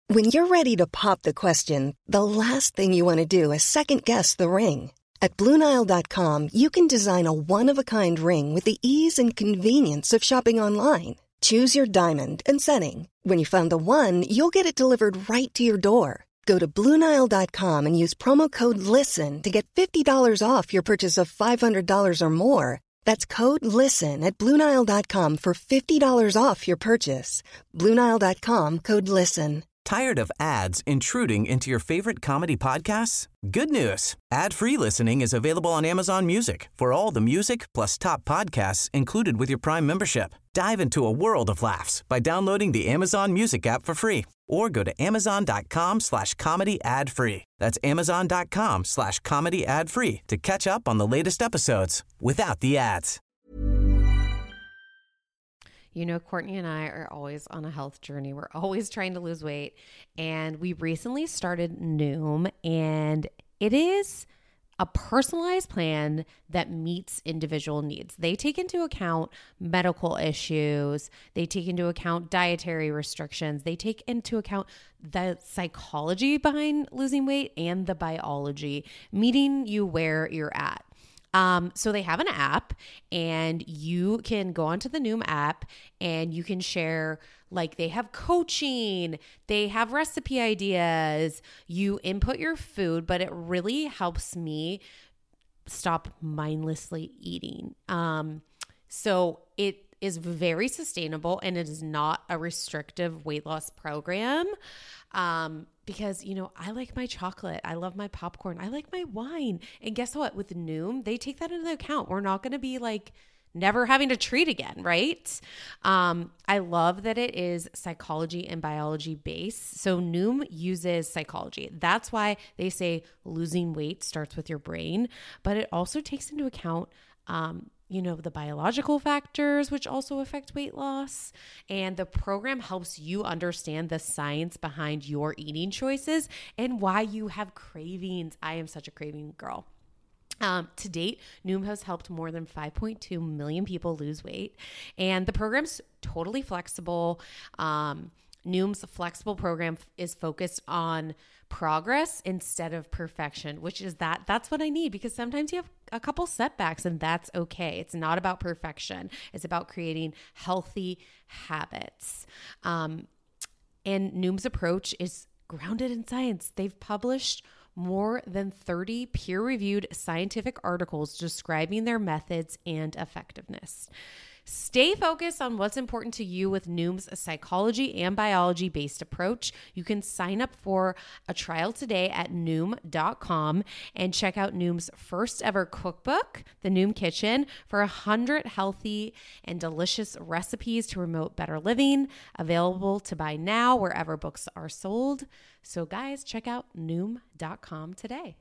When you're ready to pop the question, the last thing you want to do is second-guess the ring. At BlueNile.com, you can design a one-of-a-kind ring with the ease and convenience of shopping online. Choose your diamond and setting. When you find the one, you'll get it delivered right to your door. Go to BlueNile.com and use promo code LISTEN to get $50 off your purchase of $500 or more. That's code LISTEN at BlueNile.com for $50 off your purchase. BlueNile.com, code LISTEN. Tired of ads intruding into your favorite comedy podcasts? Good news. Ad-free listening is available on Amazon Music for all the music plus top podcasts included with your Prime membership. Dive into a world of laughs by downloading the Amazon Music app for free or go to amazon.com/comedy ad-free. That's amazon.com/comedy ad-free to catch up on the latest episodes without the ads. You know, Courtney and I are always on a health journey. We're always trying to lose weight. And we recently started Noom, and it is a personalized plan that meets individual needs. They take into account medical issues. They take into account dietary restrictions. They take into account the psychology behind losing weight and the biology, meeting you where you're at. So they have an app, and you can go onto the Noom app and you can share, like, they have coaching, they have recipe ideas, you input your food, but it really helps me stop mindlessly eating. So it is very sustainable, and it is not a restrictive weight loss program. Because, you know, I like my chocolate. I love my popcorn. I like my wine. And guess what? With Noom, they take that into account. We're not going to be like never having to treat again, right? I love that it is psychology and biology based. So Noom uses psychology. That's why they say losing weight starts with your brain, but it also takes into account, you know, the biological factors, which also affect weight loss. And the program helps you understand the science behind your eating choices and why you have cravings. I am such a craving girl. To date, Noom has helped more than 5.2 million people lose weight. And the program's totally flexible. Noom's flexible program is focused on progress instead of perfection, which is that's what I need, because sometimes you have a couple setbacks and that's okay. It's not about perfection. It's about creating healthy habits. And Noom's approach is grounded in science. They've published more than 30 peer-reviewed scientific articles describing their methods and effectiveness. Stay focused on what's important to you with Noom's psychology and biology-based approach. You can sign up for a trial today at Noom.com and check out Noom's first ever cookbook, The Noom Kitchen, for 100 healthy and delicious recipes to promote better living. Available to buy now wherever books are sold. So guys, check out Noom.com today.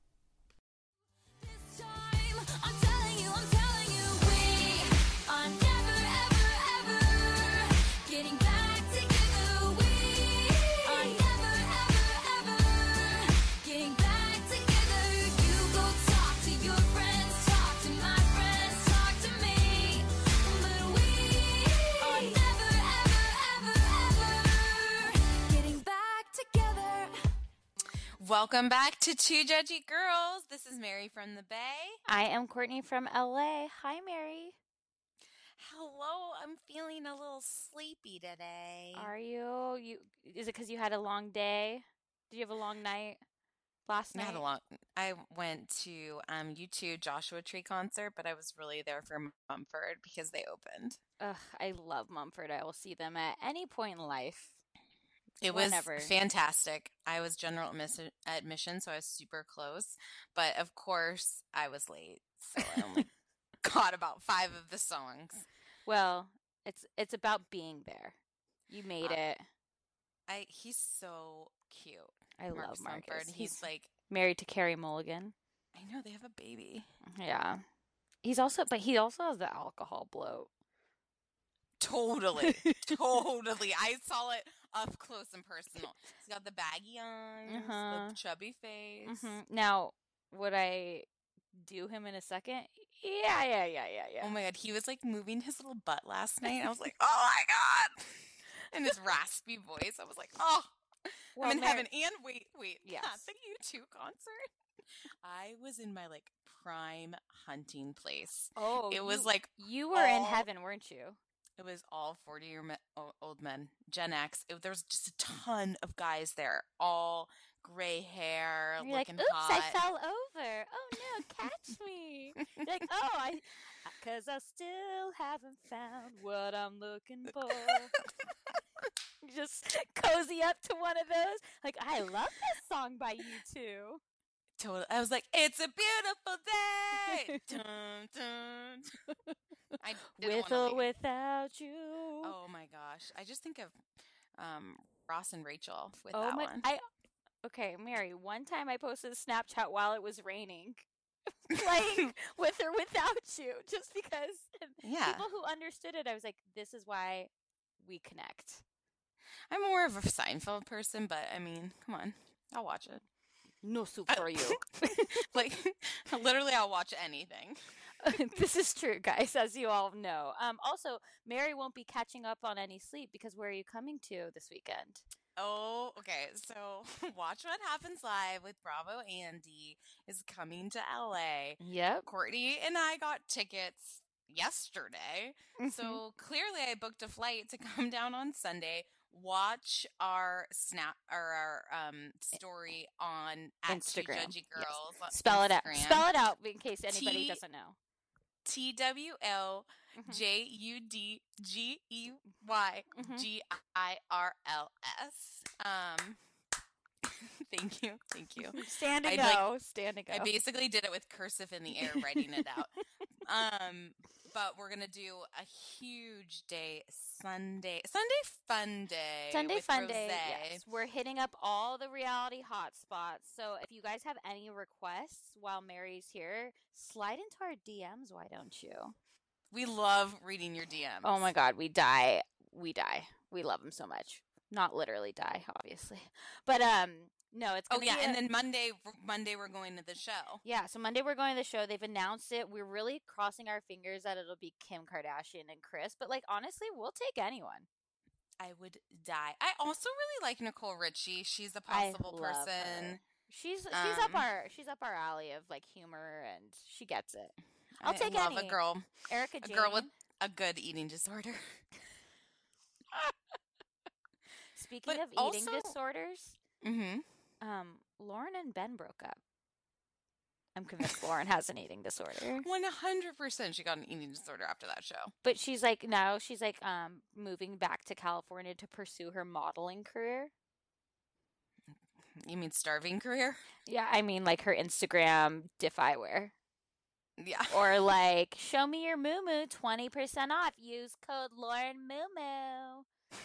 Welcome back to Two Judgy Girls. This is Mary from the Bay. I am Courtney from LA. Hi, Mary. Hello. I'm feeling a little sleepy today. Are you? Is it because you had a long day? Did you have a long night last night? I went to U2 Joshua Tree concert, but I was really there for Mumford because they opened. Ugh, I love Mumford. I will see them at any point in life. It was fantastic. I was general admission, so I was super close. But of course, I was late, so I only caught about 5 of the songs. Well, it's about being there. You made it. He's so cute. I love Marcus. Mumford. He's like married to Carrie Mulligan. I know, they have a baby. Yeah. He also has the alcohol bloat. Totally. I saw it up close and personal. He's got the baggy eyes, the chubby face. Now, would I do him in a second? Yeah. Oh my God, he was like moving his little butt last night. I was like, oh my God. And his raspy voice, I was like, oh, Well, I'm in heaven. And wait. Yes. At the U2 concert, I was in my like prime hunting place. Oh, it was like you were in heaven, weren't you? It was all 40-year-old men, Gen X. There was just a ton of guys there, all gray hair, And you're looking like, oops, hot. I fell over. Oh no, catch me. You're like, oh, because I still haven't found what I'm looking for. Just cozy up to one of those. Like, I love this song by U2. Totally. I was like, it's a beautiful day. Dun, dun. I With or without you. Oh my gosh. I just think of Ross and Rachel with that one. Okay, Mary, one time I posted a Snapchat while it was raining. Playing With or Without You. Just because people who understood it, I was like, this is why we connect. I'm more of a Seinfeld person, but I mean, come on. I'll watch it. No soup for you. Like, literally, I'll watch anything. This is true, guys, as you all know. Also, Mary won't be catching up on any sleep because where are you coming to this weekend? Oh, okay. So, Watch What Happens Live with Bravo Andy is coming to LA. Yep. Courtney and I got tickets yesterday. So, clearly, I booked a flight to come down on Sunday. Watch our story on Instagram. Judgy Girls. Yes. Spell it out. Spell it out in case anybody doesn't know. TWLJUDGEYGIRLS. Thank you. Stand and go. I basically did it with cursive in the air, writing it out. But we're gonna do a huge day Sunday fun day. Sunday fun day. Rosé. Yes, we're hitting up all the reality hotspots. So if you guys have any requests while Mary's here, slide into our DMs. Why don't you? We love reading your DMs. Oh my God, we die. We love them so much. Not literally die, obviously, but no, it's gonna and then Monday we're going to the show. Yeah, so Monday we're going to the show. They've announced it. We're really crossing our fingers that it'll be Kim Kardashian and Kris, but like honestly, we'll take anyone. I would die. I also really like Nicole Richie. She's a possible person. Her. She's up our alley of like humor, and she gets it. I'll take any. A girl, Erica Jane. A girl with a good eating disorder. Speaking of eating disorders, Lauren and Ben broke up. I'm convinced Lauren has an eating disorder. 100% she got an eating disorder after that show. But she's moving back to California to pursue her modeling career. You mean starving career? Yeah, I mean like her Instagram Defy wear. Yeah. Or like, show me your moo-moo, 20% off. Use code Lauren Moo-moo.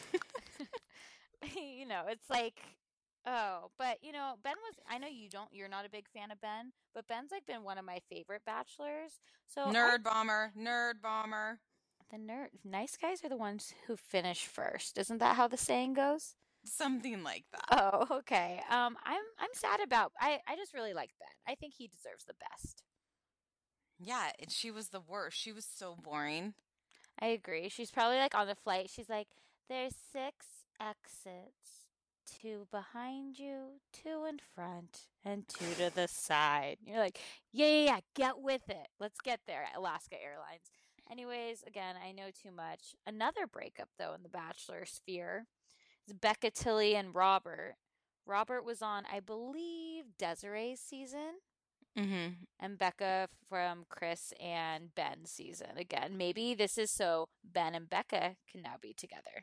It's like, but Ben I know you're not a big fan of Ben, but Ben's like been one of my favorite bachelors. So Nerd bomber. The nice guys are the ones who finish first. Isn't that how the saying goes? Something like that. Oh, okay. I'm sad about, I just really like Ben. I think he deserves the best. Yeah, and she was the worst. She was so boring. I agree. She's probably like on the flight. She's like, there's 6 exits, 2 behind you, 2 in front, and 2 to the side. You're like, yeah, get with it. Let's get there. Alaska Airlines. Anyways, again, I know too much. Another breakup, though, in the Bachelor sphere is Becca Tilley and Robert. Robert was on, I believe, Desiree's season. Mm-hmm. And Becca from Kris and Ben's season. Again, maybe this is so Ben and Becca can now be together.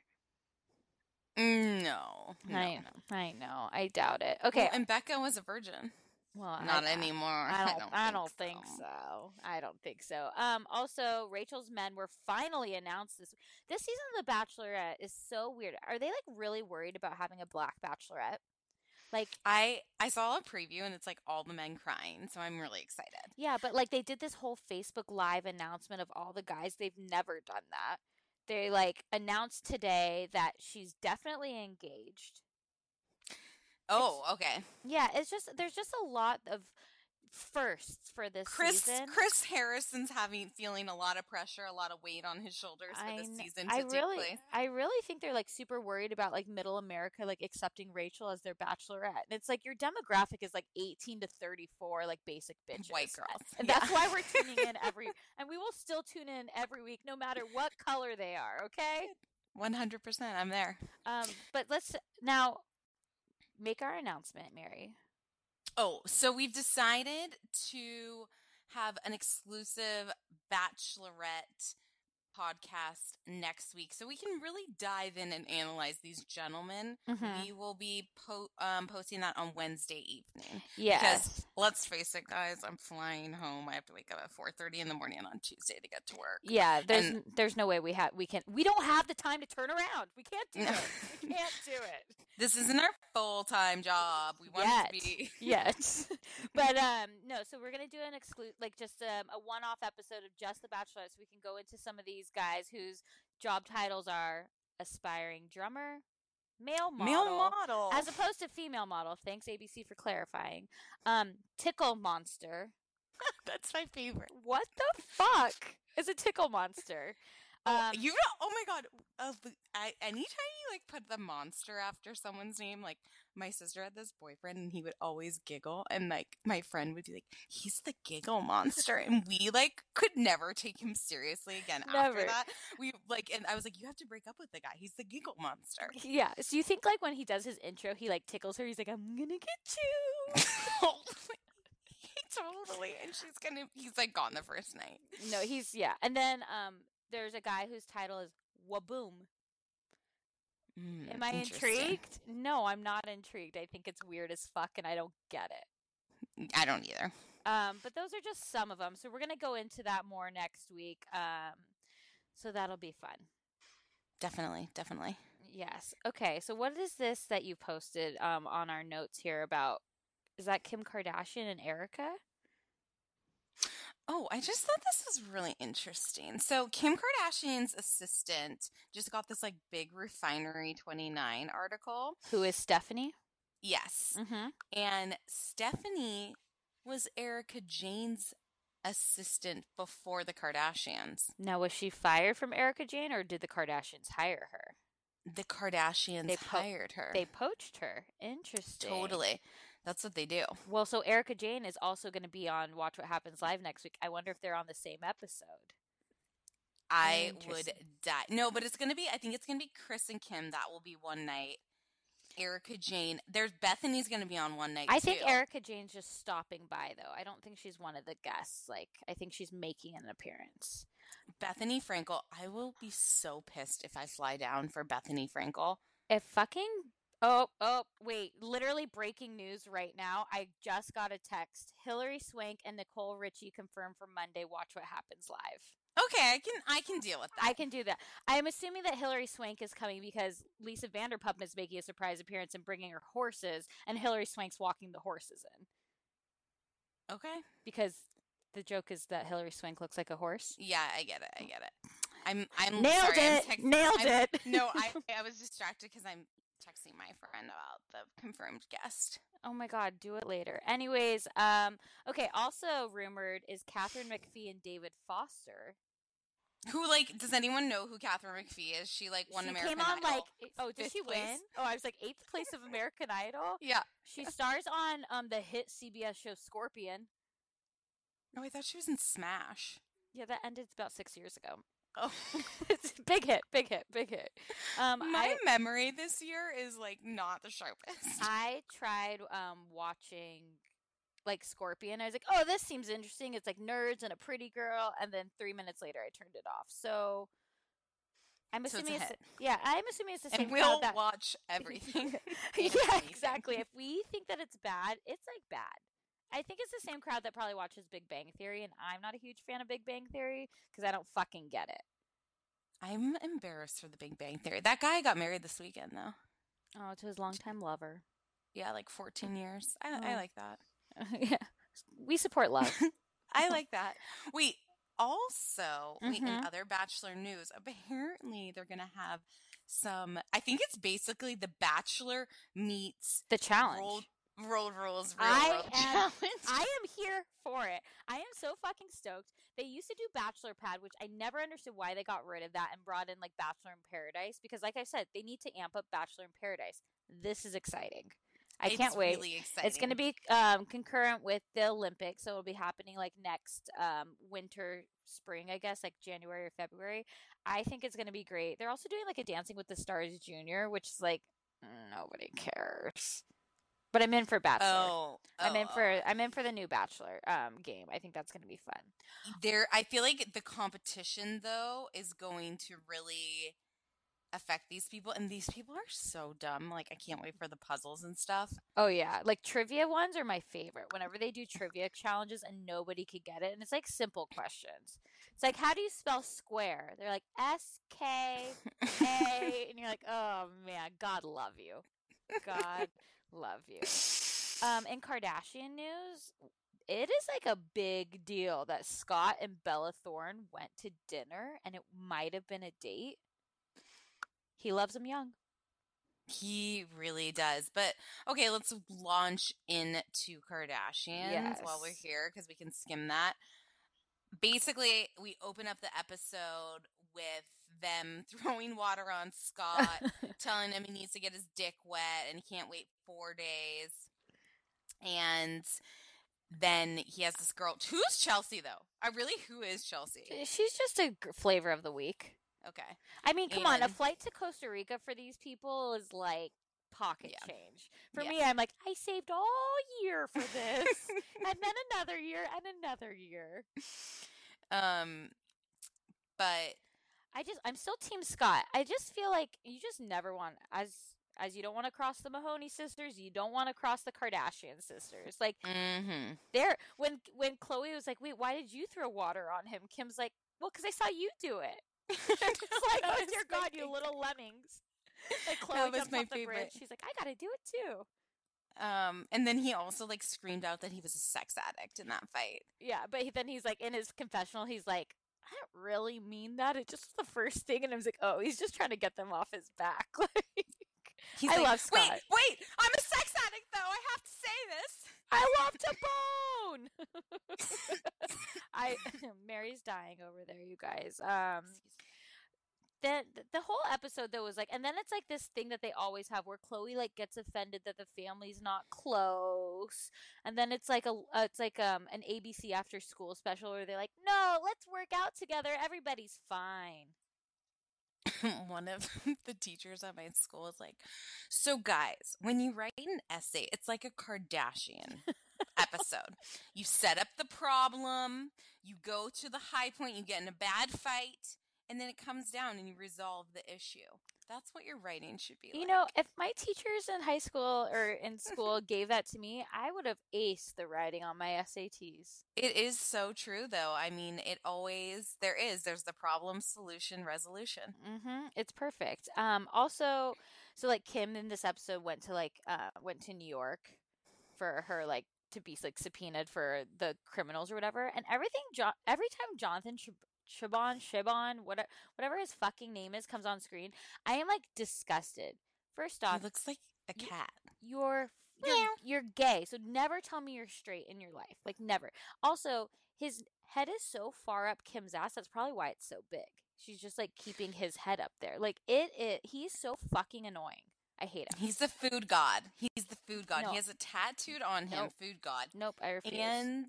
No. I know. I doubt it. Okay. Well, and Becca was a virgin. Well, not anymore. I don't think so. I don't think so. Also, Rachel's men were finally announced this season of The Bachelorette is so weird. Are they like really worried about having a black bachelorette? Like I saw a preview and it's like all the men crying, so I'm really excited. Yeah, but like they did this whole Facebook Live announcement of all the guys. They've never done that. They like announced today that she's definitely engaged. Oh, okay. Yeah, there's just a lot of firsts for this season. Chris Harrison's feeling a lot of pressure, a lot of weight on his shoulders for this season to take place. I really think they're like super worried about like middle America like accepting Rachel as their bachelorette. And it's like your demographic is like 18 to 34, like basic bitches. White girls. And that's why we're tuning in and we will still tune in every week no matter what color they are, okay? 100%, I'm there. But let's now make our announcement, Mary. Oh, so we've decided to have an exclusive Bachelorette podcast next week, so we can really dive in and analyze these gentlemen. We will be posting that on Wednesday evening. Yes. Because let's face it, guys, I'm flying home. I have to wake up at 4:30 in the morning on Tuesday to get to work. Yeah, there's no way we don't have the time to turn around. We can't do it. We can't do it. This isn't our full-time job. We want it to be. Yes. But no, so we're gonna do an just a one-off episode of just The Bachelorette, so we can go into some of these guys whose job titles are aspiring drummer, male model, as opposed to female model. Thanks ABC for clarifying. Tickle monster. That's my favorite. What the fuck is a tickle monster? Oh my god! Anytime you like put the monster after someone's name, like my sister had this boyfriend, and he would always giggle, and like my friend would be like, "He's the giggle monster," and we like could never take him seriously again after that. We and I was like, "You have to break up with the guy. He's the giggle monster." Yeah. So you think like when he does his intro, he like tickles her. He's like, "I'm gonna get you." Totally, and he's like gone the first night. No, and then there's a guy whose title is Waboom. Am I intrigued? No, I'm not intrigued. I think it's weird as fuck, and I don't get it. I don't either. But those are just some of them. So we're gonna go into that more next week. So that'll be fun. Definitely. Yes. Okay. So what is this that you posted on our notes here about? Is that Kim Kardashian and Erica? Oh, I just thought this was really interesting. So Kim Kardashian's assistant just got this like big Refinery 29 article. Who is Stephanie? Yes. Mm-hmm. And Stephanie was Erica Jane's assistant before the Kardashians. Now, was she fired from Erica Jane, or did the Kardashians hire her? The Kardashians hired her. They poached her. Interesting. Totally. That's what they do. Well, so Erica Jane is also going to be on Watch What Happens Live next week. I wonder if they're on the same episode. I would die. No, but I think it's going to be Chris and Kim. That will be one night. Erica Jane. Bethany's going to be on one night, I think Erica Jane's just stopping by, though. I don't think she's one of the guests. Like, I think she's making an appearance. Bethany Frankel. I will be so pissed if I fly down for Bethany Frankel. If fucking... Oh, wait. Literally breaking news right now. I just got a text. Hilary Swank and Nicole Richie confirmed for Monday Watch What Happens Live. Okay, I can deal with that. I can do that. I'm assuming that Hilary Swank is coming because Lisa Vanderpump is making a surprise appearance and bringing her horses, and Hilary Swank's walking the horses in. Okay. Because the joke is that Hilary Swank looks like a horse. Yeah, I get it. I'm nailed sorry, it. Nailed it. No, I was distracted because I'm texting my friend about the confirmed guest. Oh my God, do it later. Anyways, okay, also rumored is Catherine McPhee and David Foster. Who, does anyone know who Catherine McPhee is? She, won American Idol. She came on, did she win? Oh, I was 8th place of American Idol? Yeah. She stars on the hit CBS show Scorpion. No, I thought she was in Smash. Yeah, that ended about 6 years ago. Oh. It's big hit. My memory this year is not the sharpest. I tried watching Scorpion. I was like, oh, this seems interesting. It's nerds and a pretty girl, and then 3 minutes later I turned it off. So I'm assuming I'm assuming it's the same. And we'll watch everything. Yeah, exactly. If we think that it's bad, it's bad. I think it's the same crowd that probably watches Big Bang Theory, and I'm not a huge fan of Big Bang Theory because I don't fucking get it. I'm embarrassed for the Big Bang Theory. That guy got married this weekend, though. Oh, to his longtime lover. Yeah, 14 years. I like that. Yeah, we support love. I like that. Wait, also, in other Bachelor news, apparently they're going to have some, I think it's basically The Bachelor meets The Challenge. Road Rules Railroad Challenge. I am here for it. I am so fucking stoked. They used to do Bachelor Pad, which I never understood why they got rid of that and brought in like Bachelor in Paradise, because like I said, they need to amp up Bachelor in Paradise. This is exciting. I can't wait. It's really exciting. It's going to be concurrent with the Olympics, so it'll be happening like next winter, spring, I guess, like January or February. I think it's going to be great. They're also doing like a Dancing with the Stars Junior, which is like nobody cares. But I'm in for Bachelor. I'm in for the new Bachelor game. I think that's going to be fun. I feel like the competition though is going to really affect these people, and these people are so dumb. Like I can't wait for the puzzles and stuff. Oh yeah, like trivia ones are my favorite. Whenever they do trivia challenges and nobody could get it, and it's like simple questions. It's like, how do you spell square? They're like SKA, and you're like, oh man, God love you. God love you. In Kardashian news, it is like a big deal that Scott and Bella Thorne went to dinner, and it might have been a date. He loves them young. He really does. But okay, let's launch into Kardashians while we're here, because we can skim that. Basically, we open up the episode with them throwing water on Scott, telling him he needs to get his dick wet and he can't wait 4 days. And then he has this girl. Who's Chelsea, though? Who is Chelsea? She's just a flavor of the week. Okay. I mean, come on. A flight to Costa Rica for these people is like pocket change. For me, I'm like, I saved all year for this. And then another year and another year. But I'm still Team Scott. I just feel like you just never want, as you don't want to cross the Mahoney sisters, you don't want to cross the Kardashian sisters. Like, when Khloe was like, wait, why did you throw water on him? Kim's like, well, because I saw you do it. It's like, oh dear God, you little lemmings. Like Khloe jumps off the bridge. She's like, I gotta do it too. And then he also like screamed out that he was a sex addict in that fight. Yeah, but then he's like, in his confessional, he's like, I don't really mean that. It just was the first thing, and I was like, oh, he's just trying to get them off his back. Like, I love Scott. Wait, I'm a sex addict though. I have to say this. I love to bone. Mary's dying over there, you guys. The whole episode though was like, and then it's like this thing that they always have where Khloe like gets offended that the family's not close, and then it's like an ABC after school special where they're like, no, let's work out together, everybody's fine. One of the teachers at my school is like, so guys, when you write an essay, it's like a Kardashian episode. You set up the problem, you go to the high point, you get in a bad fight, and then it comes down and you resolve the issue. That's what your writing should be like. You know, if my teachers in high school or in school gave that to me, I would have aced the writing on my SATs. It is so true, though. I mean, there's the problem, solution, resolution. Mm-hmm. It's perfect. Also, so like Kim in this episode went to New York for her like to be like subpoenaed for the criminals or whatever, and every time Jonathan Shibon, whatever his fucking name is, comes on screen, I am like disgusted. First off, he looks like a cat. You're gay, so never tell me you're straight in your life. Like never. Also, his head is so far up Kim's ass, that's probably why it's so big. She's just like keeping his head up there. Like he's so fucking annoying. I hate him. He's the food god. No. He has it tattooed on him, Nope. food god. Nope, I refuse. And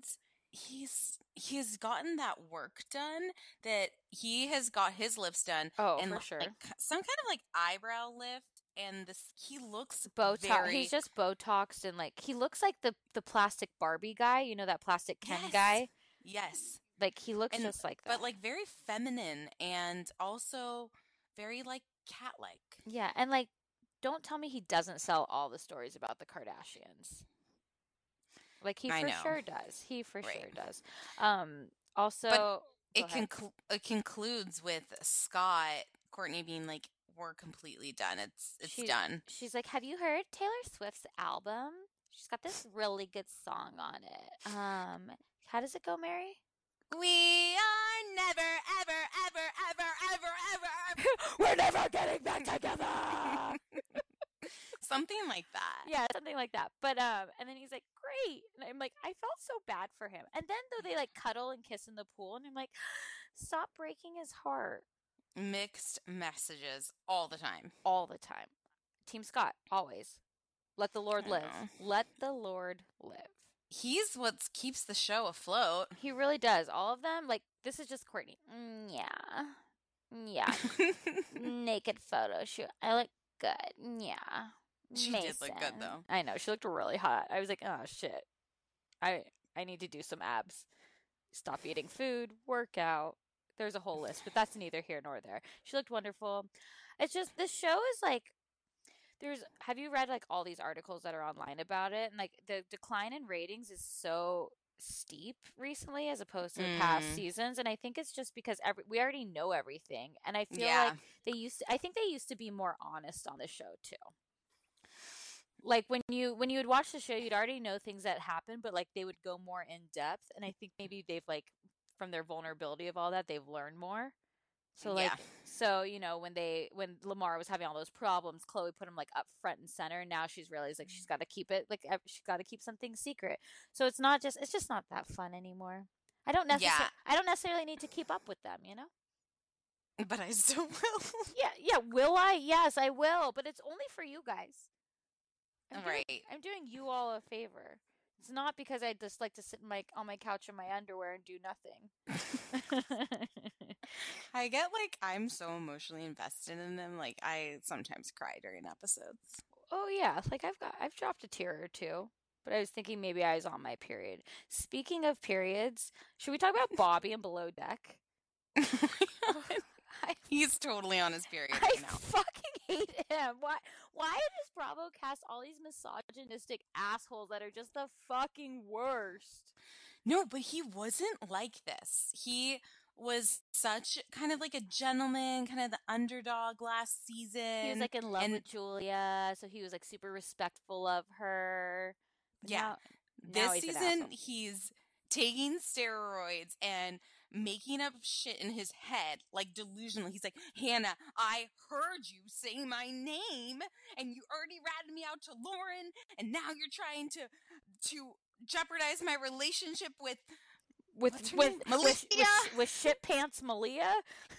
he's gotten that work done, that he has got his lips done. Oh, and for sure. Like, some kind of like eyebrow lift, and he looks Botox. He's just Botoxed, and like he looks like the plastic Barbie guy. You know, that plastic Ken guy. Yes. Like he looks just like that, but like very feminine and also very like cat-like. Yeah, and like don't tell me he doesn't sell all the stories about the Kardashians. Like he for sure does. He for sure does. Also, but it concludes with Scott, Courtney being like, "We're completely done. It's done." She's like, "Have you heard Taylor Swift's album? She's got this really good song on it. How does it go, Mary? We are never, ever, ever, ever, ever, ever, ever. We're never getting back together." Something like that. Yeah, something like that. But and then he's like, great. And I'm like, I felt so bad for him. And then though they like cuddle and kiss in the pool, and I'm like, stop breaking his heart. Mixed messages all the time. All the time. Team Scott, always. Let the Lord I live. know. Let the Lord live. He's what keeps the show afloat. He really does. All of them, like, this is just Courtney. Yeah. Yeah. Naked photo shoot. I look good. Yeah. She did look good, though. I know. She looked really hot. I was like, oh, shit. I need to do some abs. Stop eating food. Work out. There's a whole list, but that's neither here nor there. She looked wonderful. It's just, this show is like, have you read like all these articles that are online about it? And like the decline in ratings is so steep recently as opposed to the past seasons. And I think it's just because we already know everything. And I feel like I think they used to be more honest on the show too. Like when you would watch the show, you'd already know things that happened, but like they would go more in depth. And I think maybe they've like, from their vulnerability of all that, they've learned more. So like, when Lamar was having all those problems, Chloe put him like up front and center. And now she's realized like she's got to keep it, like she's got to keep something secret. So it's just not that fun anymore. I don't necessarily need to keep up with them, you know? But I still will. Yeah. Will I? Yes, I will. But it's only for you guys. I'm doing you all a favor. It's not because I just like to sit on my couch in my underwear and do nothing. I get like I'm so emotionally invested in them. Like I sometimes cry during episodes. Oh yeah, like I've dropped a tear or two. But I was thinking maybe I was on my period. Speaking of periods, should we talk about Bobby and Below Deck? He's totally on his period right now. I fucking hate him. Why does Bravo cast all these misogynistic assholes that are just the fucking worst? No, but he wasn't like this. He was such kind of like a gentleman, kind of the underdog last season. He was like in love with Julia, so he was like super respectful of her. But yeah. Now this season, he's taking steroids and making up shit in his head, like delusional. He's like, Hannah, I heard you say my name, and you already ratted me out to Lauren, and now you're trying to jeopardize my relationship with Malia? With shit pants Malia?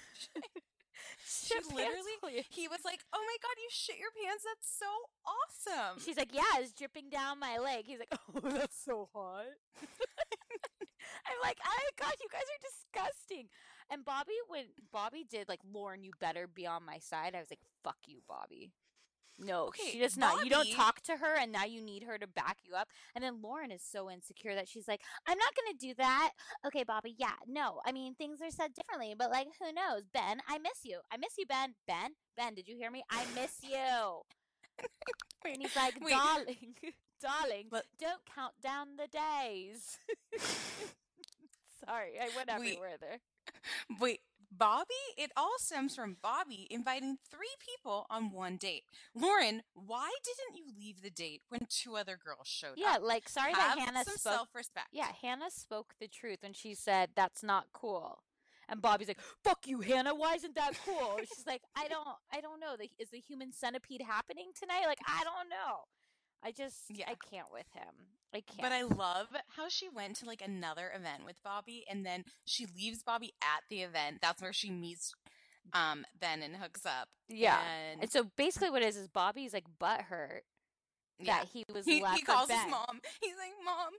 He was like, oh my God, you shit your pants. That's so awesome. She's like, yeah, it's dripping down my leg. He's like, oh, that's so hot. I'm like, oh God, you guys are disgusting. And when Bobby did like, Lauren, you better be on my side, I was like, fuck you, Bobby. No, okay, she does not. You don't talk to her, and now you need her to back you up. And then Lauren is so insecure that she's like, I'm not going to do that. Okay, Bobby, yeah, no. I mean, things are said differently, but like, who knows? Ben, I miss you. I miss you, Ben. Ben, did you hear me? I miss you. And he's like, darling, don't count down the days. Sorry, I went everywhere there. Wait, Bobby? It all stems from Bobby inviting 3 people on one date. Lauren, why didn't you leave the date when 2 other girls showed up? Yeah, like, sorry that Hannah some spoke. Self-respect. Yeah, Hannah spoke the truth when she said, that's not cool. And Bobby's like, fuck you, Hannah, why isn't that cool? She's like, I don't know. Is the human centipede happening tonight? Like, I don't know. I can't with him. I can't. But I love how she went to like another event with Bobby, and then she leaves Bobby at the event. That's where she meets Ben and hooks up. Yeah. And so basically what it is Bobby's like butthurt that he was left He calls with Ben. his mom. He's like, Mom,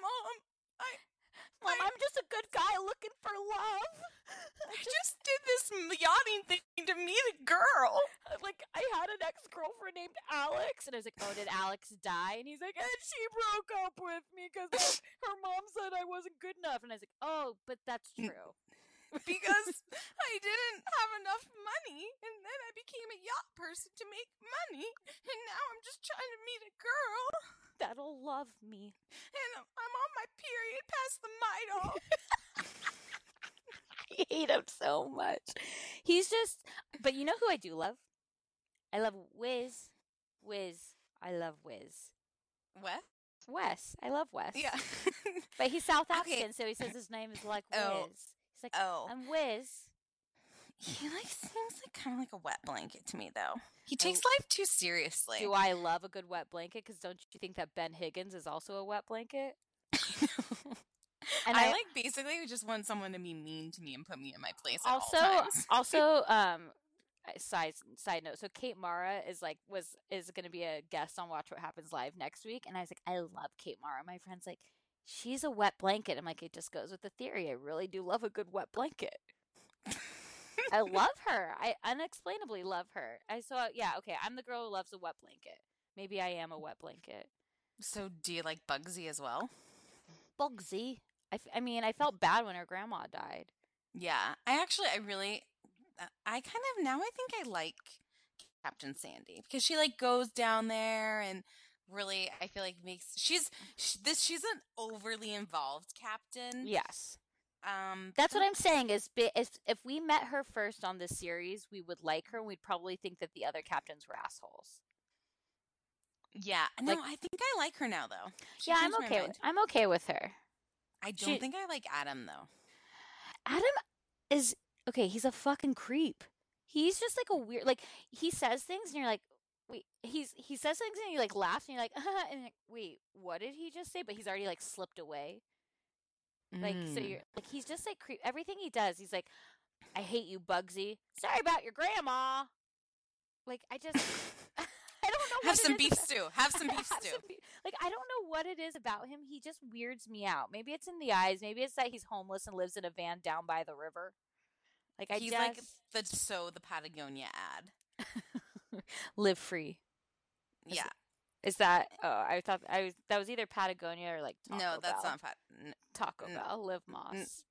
Mom, I'm just a good guy looking for love. I just did this yachting thing to meet a girl. Like, I had an ex-girlfriend named Alex. And I was like, oh, did Alex die? And he's like, and she broke up with me because her mom said I wasn't good enough. And I was like, oh, but that's true. Because I didn't have enough money, and then I became a yacht person to make money, and now I'm just trying to meet a girl that'll love me. And I'm on my period past the Midol. I hate him so much. He's just, but you know who I do love? I love Wiz. I love Wiz. What? Wes. I love Wes. Yeah. But he's South African, so he says his name is like Wiz. He's like, I'm Wiz. He like seems like kind of like a wet blanket to me, though. He takes life too seriously. Do I love a good wet blanket? Because don't you think that Ben Higgins is also a wet blanket? And I like basically just want someone to be mean to me and put me in my place at all times. Also, side note. So Kate Mara is going to be a guest on Watch What Happens Live next week, and I was like, I love Kate Mara. My friend's like, she's a wet blanket. I'm like, it just goes with the theory. I really do love a good wet blanket. I love her. I unexplainably love her. I'm the girl who loves a wet blanket. Maybe I am a wet blanket. So do you like Bugsy as well? Bugsy. I mean, I felt bad when her grandma died. Yeah. I think I like Captain Sandy because she like goes down there and really, I feel like she's an overly involved captain. Yes. That's what I'm saying is if we met her first on this series, we would like her. We'd probably think that the other captains were assholes. Yeah. No, I think I like her now though. I'm okay with her. I don't think I like Adam though. Adam is okay, he's a fucking creep. He's just like a weird, like he says things and you're like, wait, he says things and you like laugh and you're like, and you're like, wait, what did he just say? But he's already like slipped away. Like, so you're like, he's just like creep. Everything he does, he's like, I hate you, Bugsy. Sorry about your grandma. Like, I just, I don't know. Have some beef stew. Have some beef stew. Like, I don't know what it is about him. He just weirds me out. Maybe it's in the eyes. Maybe it's that he's homeless and lives in a van down by the river. Like, he's like the Patagonia ad. Live free. Yeah. Is that? Oh, I thought that was either Patagonia or like Taco Bell. No, that's not Taco Bell. Live Moss.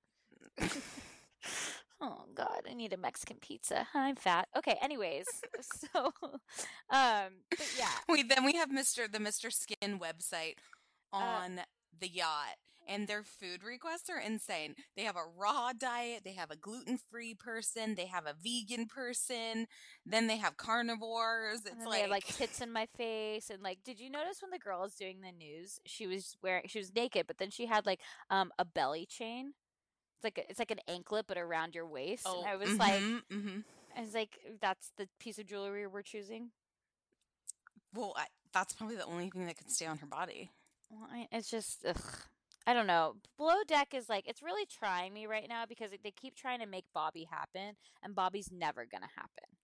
Oh God, I need a Mexican pizza. I'm fat. Okay. Anyways, so, but yeah. Then we have the Mr. Skin website on the yacht, and their food requests are insane. They have a raw diet, they have a gluten-free person, they have a vegan person, then they have carnivores. It's like they have like tits in my face, and like, did you notice when the girl was doing the news, she was naked, but then she had like a belly chain. It's like an anklet, but around your waist. Oh, and I was I was like, that's the piece of jewelry we're choosing. Well, that's probably the only thing that could stay on her body. Well, it's just, I don't know. Below Deck is like, it's really trying me right now because they keep trying to make Bobby happen, and Bobby's never gonna happen.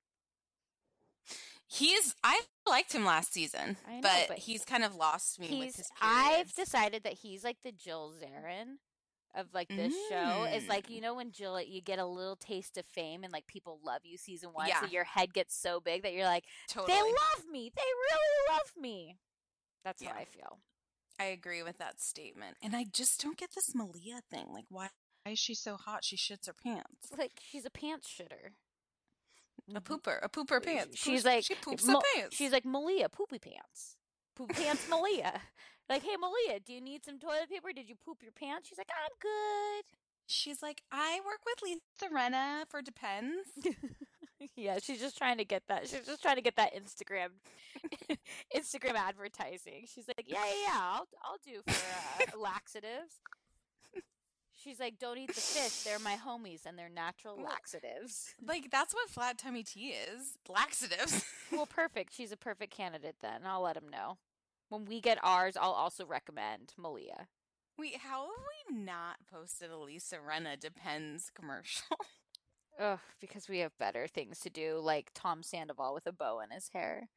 I liked him last season, but he's kind of lost me with his periods. I've decided that he's like the Jill Zarin of like this show. Is like, you know, when Jill, you get a little taste of fame and like people love you season 1, so your head gets so big that you're like, totally. They love me. They really love me. That's how I feel. I agree with that statement. And I just don't get this Malia thing. Like, why is she so hot? She shits her pants. Like, she's a pants shitter. A pooper pants. She's like, she poops her pants. She's like, Malia, poopy pants. Poop pants Malia. Like, hey, Malia, do you need some toilet paper? Did you poop your pants? She's like, I'm good. She's like, I work with Lisa Rinna for Depends. Yeah, she's just trying to get that. She's just trying to get that Instagram advertising. She's like, yeah, I'll do for laxatives. She's like, don't eat the fish. They're my homies, and they're natural laxatives. Like, that's what flat tummy tea is. Laxatives. Well, perfect. She's a perfect candidate then. I'll let him know. When we get ours, I'll also recommend Malia. Wait, how have we not posted a Lisa Rinna Depends commercial? Ugh, because we have better things to do, like Tom Sandoval with a bow in his hair.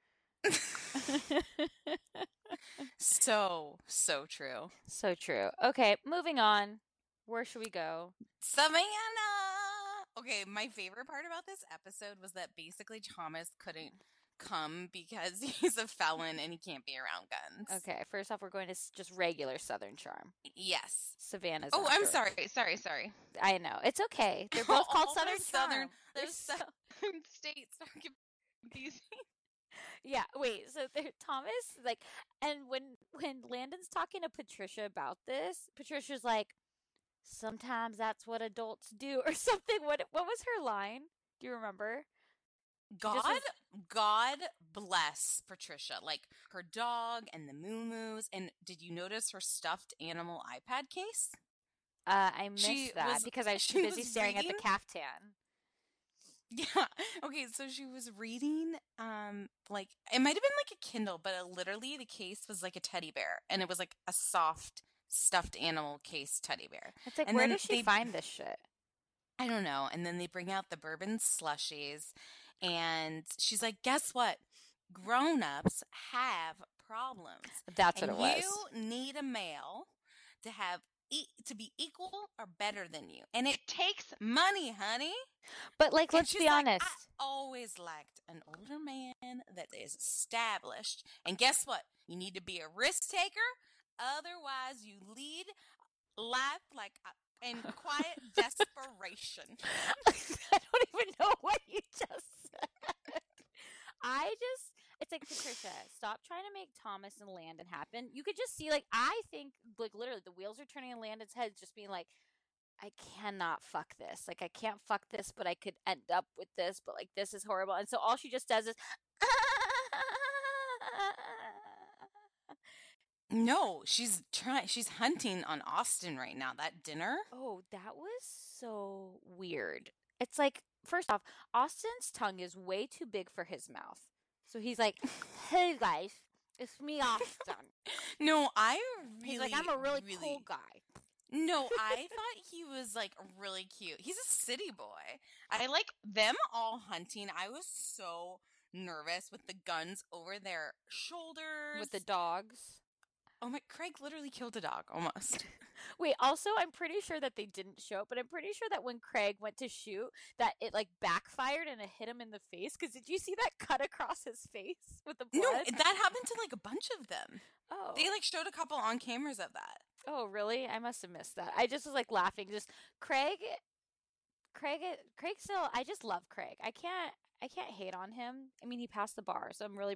So true. So true. Okay, moving on. Where should we go? Savannah! Okay, my favorite part about this episode was that basically Thomas couldn't come because he's a felon and he can't be around guns. Okay, first off, we're going to just regular Southern Charm. Yes. Savannah's. Oh, I'm sorry. I know. It's okay. They're both called Southern Charm. There's Southern states are confusing. Yeah, wait, so Thomas, like, and when Landon's talking to Patricia about this, Patricia's like, sometimes that's what adults do, or something. What was her line? Do you remember? God bless Patricia. Like, her dog and the moo-moos. And did you notice her stuffed animal iPad case? I missed that because I was too busy staring at the caftan. Yeah. Okay, so she was reading like it might have been like a Kindle, but literally the case was like a teddy bear and it was like a soft stuffed animal case teddy bear. It's like, And where then does she find this shit? I don't know, and then they bring out the bourbon slushies and she's like, "Guess what? Grown-ups have problems. That's what And it was. you need a male to have to be equal or better than you. And it takes money, honey." But like, And let's she's be like, honest. "I always liked an older man that is established. And guess what? You need to be a risk taker. Otherwise, you lead life like in quiet desperation." I don't even know what you just said. It's like, Patricia, stop trying to make Thomas and Landon happen. You could just see, like, I think, like, literally, the wheels are turning in Landon's head, just being like, I cannot fuck this. Like, I can't fuck this, but I could end up with this, but, like, this is horrible. And so all she just does is, No, she's hunting on Austin right now. That dinner. oh, that was so weird. It's like, first off, Austin's tongue is way too big for his mouth. So he's like, hey guys, it's me, Austin. No, I really. He's like, I'm a really cool guy. No, I thought he was like really cute. He's a city boy. I like them all hunting. I was so nervous with the guns over their shoulders. With the dogs. Oh my, Craig literally killed a dog almost. Wait, also, I'm pretty sure that they didn't show it, but I'm pretty sure that when Craig went to shoot, that it like backfired and it hit him in the face. Because did you see that cut across his face with the blood? No, that happened to like a bunch of them. Oh. They like showed a couple on cameras of that. Oh, really? I must have missed that. I just was like laughing. Just Craig still, I just love Craig. I can't hate on him. I mean, he passed the bar, so I'm really.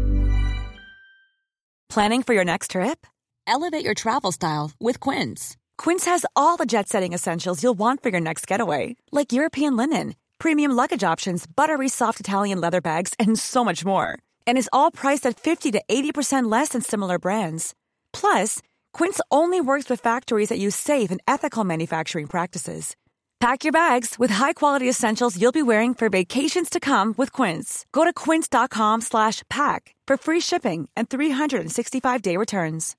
Planning for your next trip? Elevate your travel style with Quince. Quince has all the jet-setting essentials you'll want for your next getaway, like European linen, premium luggage options, buttery soft Italian leather bags, and so much more. And is all priced at 50 to 80% less than similar brands. Plus, Quince only works with factories that use safe and ethical manufacturing practices. Pack your bags with high-quality essentials you'll be wearing for vacations to come with Quince. Go to quince.com/pack for free shipping and 365-day returns.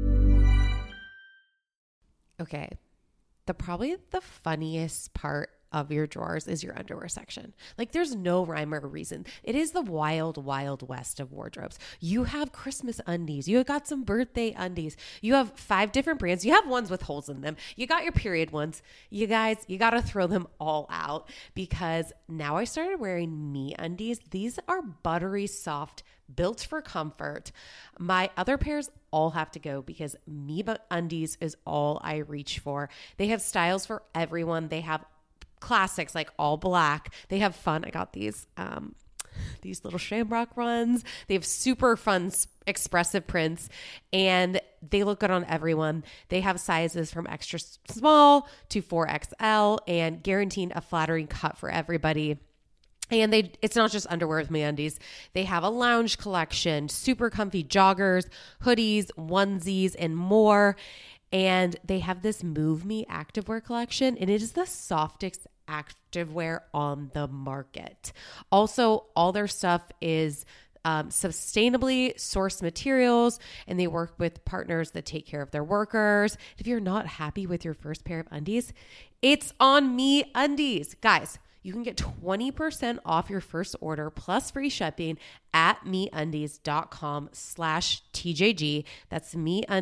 Okay. Probably the funniest part of your drawers is your underwear section. Like, there's no rhyme or reason. It is the wild, wild west of wardrobes. You have Christmas undies. You got some birthday undies. You have 5 different brands. You have ones with holes in them. You got your period ones. You guys, you got to throw them all out because now I started wearing Me Undies. These are buttery soft, built for comfort. My other pairs all have to go because Me Undies is all I reach for. They have styles for everyone. They have classics like all black. They have fun. I got these little shamrock runs. They have super fun expressive prints and they look good on everyone. They have sizes from extra small to 4XL and guaranteeing a flattering cut for everybody. And it's not just underwear with MeUndies. They have a lounge collection, super comfy joggers, hoodies, onesies, and more. And they have this Move Me activewear collection, and it is the softest activewear on the market. Also, all their stuff is sustainably sourced materials, and they work with partners that take care of their workers. If you're not happy with your first pair of undies, it's on MeUndies. Guys, you can get 20% off your first order plus free shipping at meundies.com/TJG. That's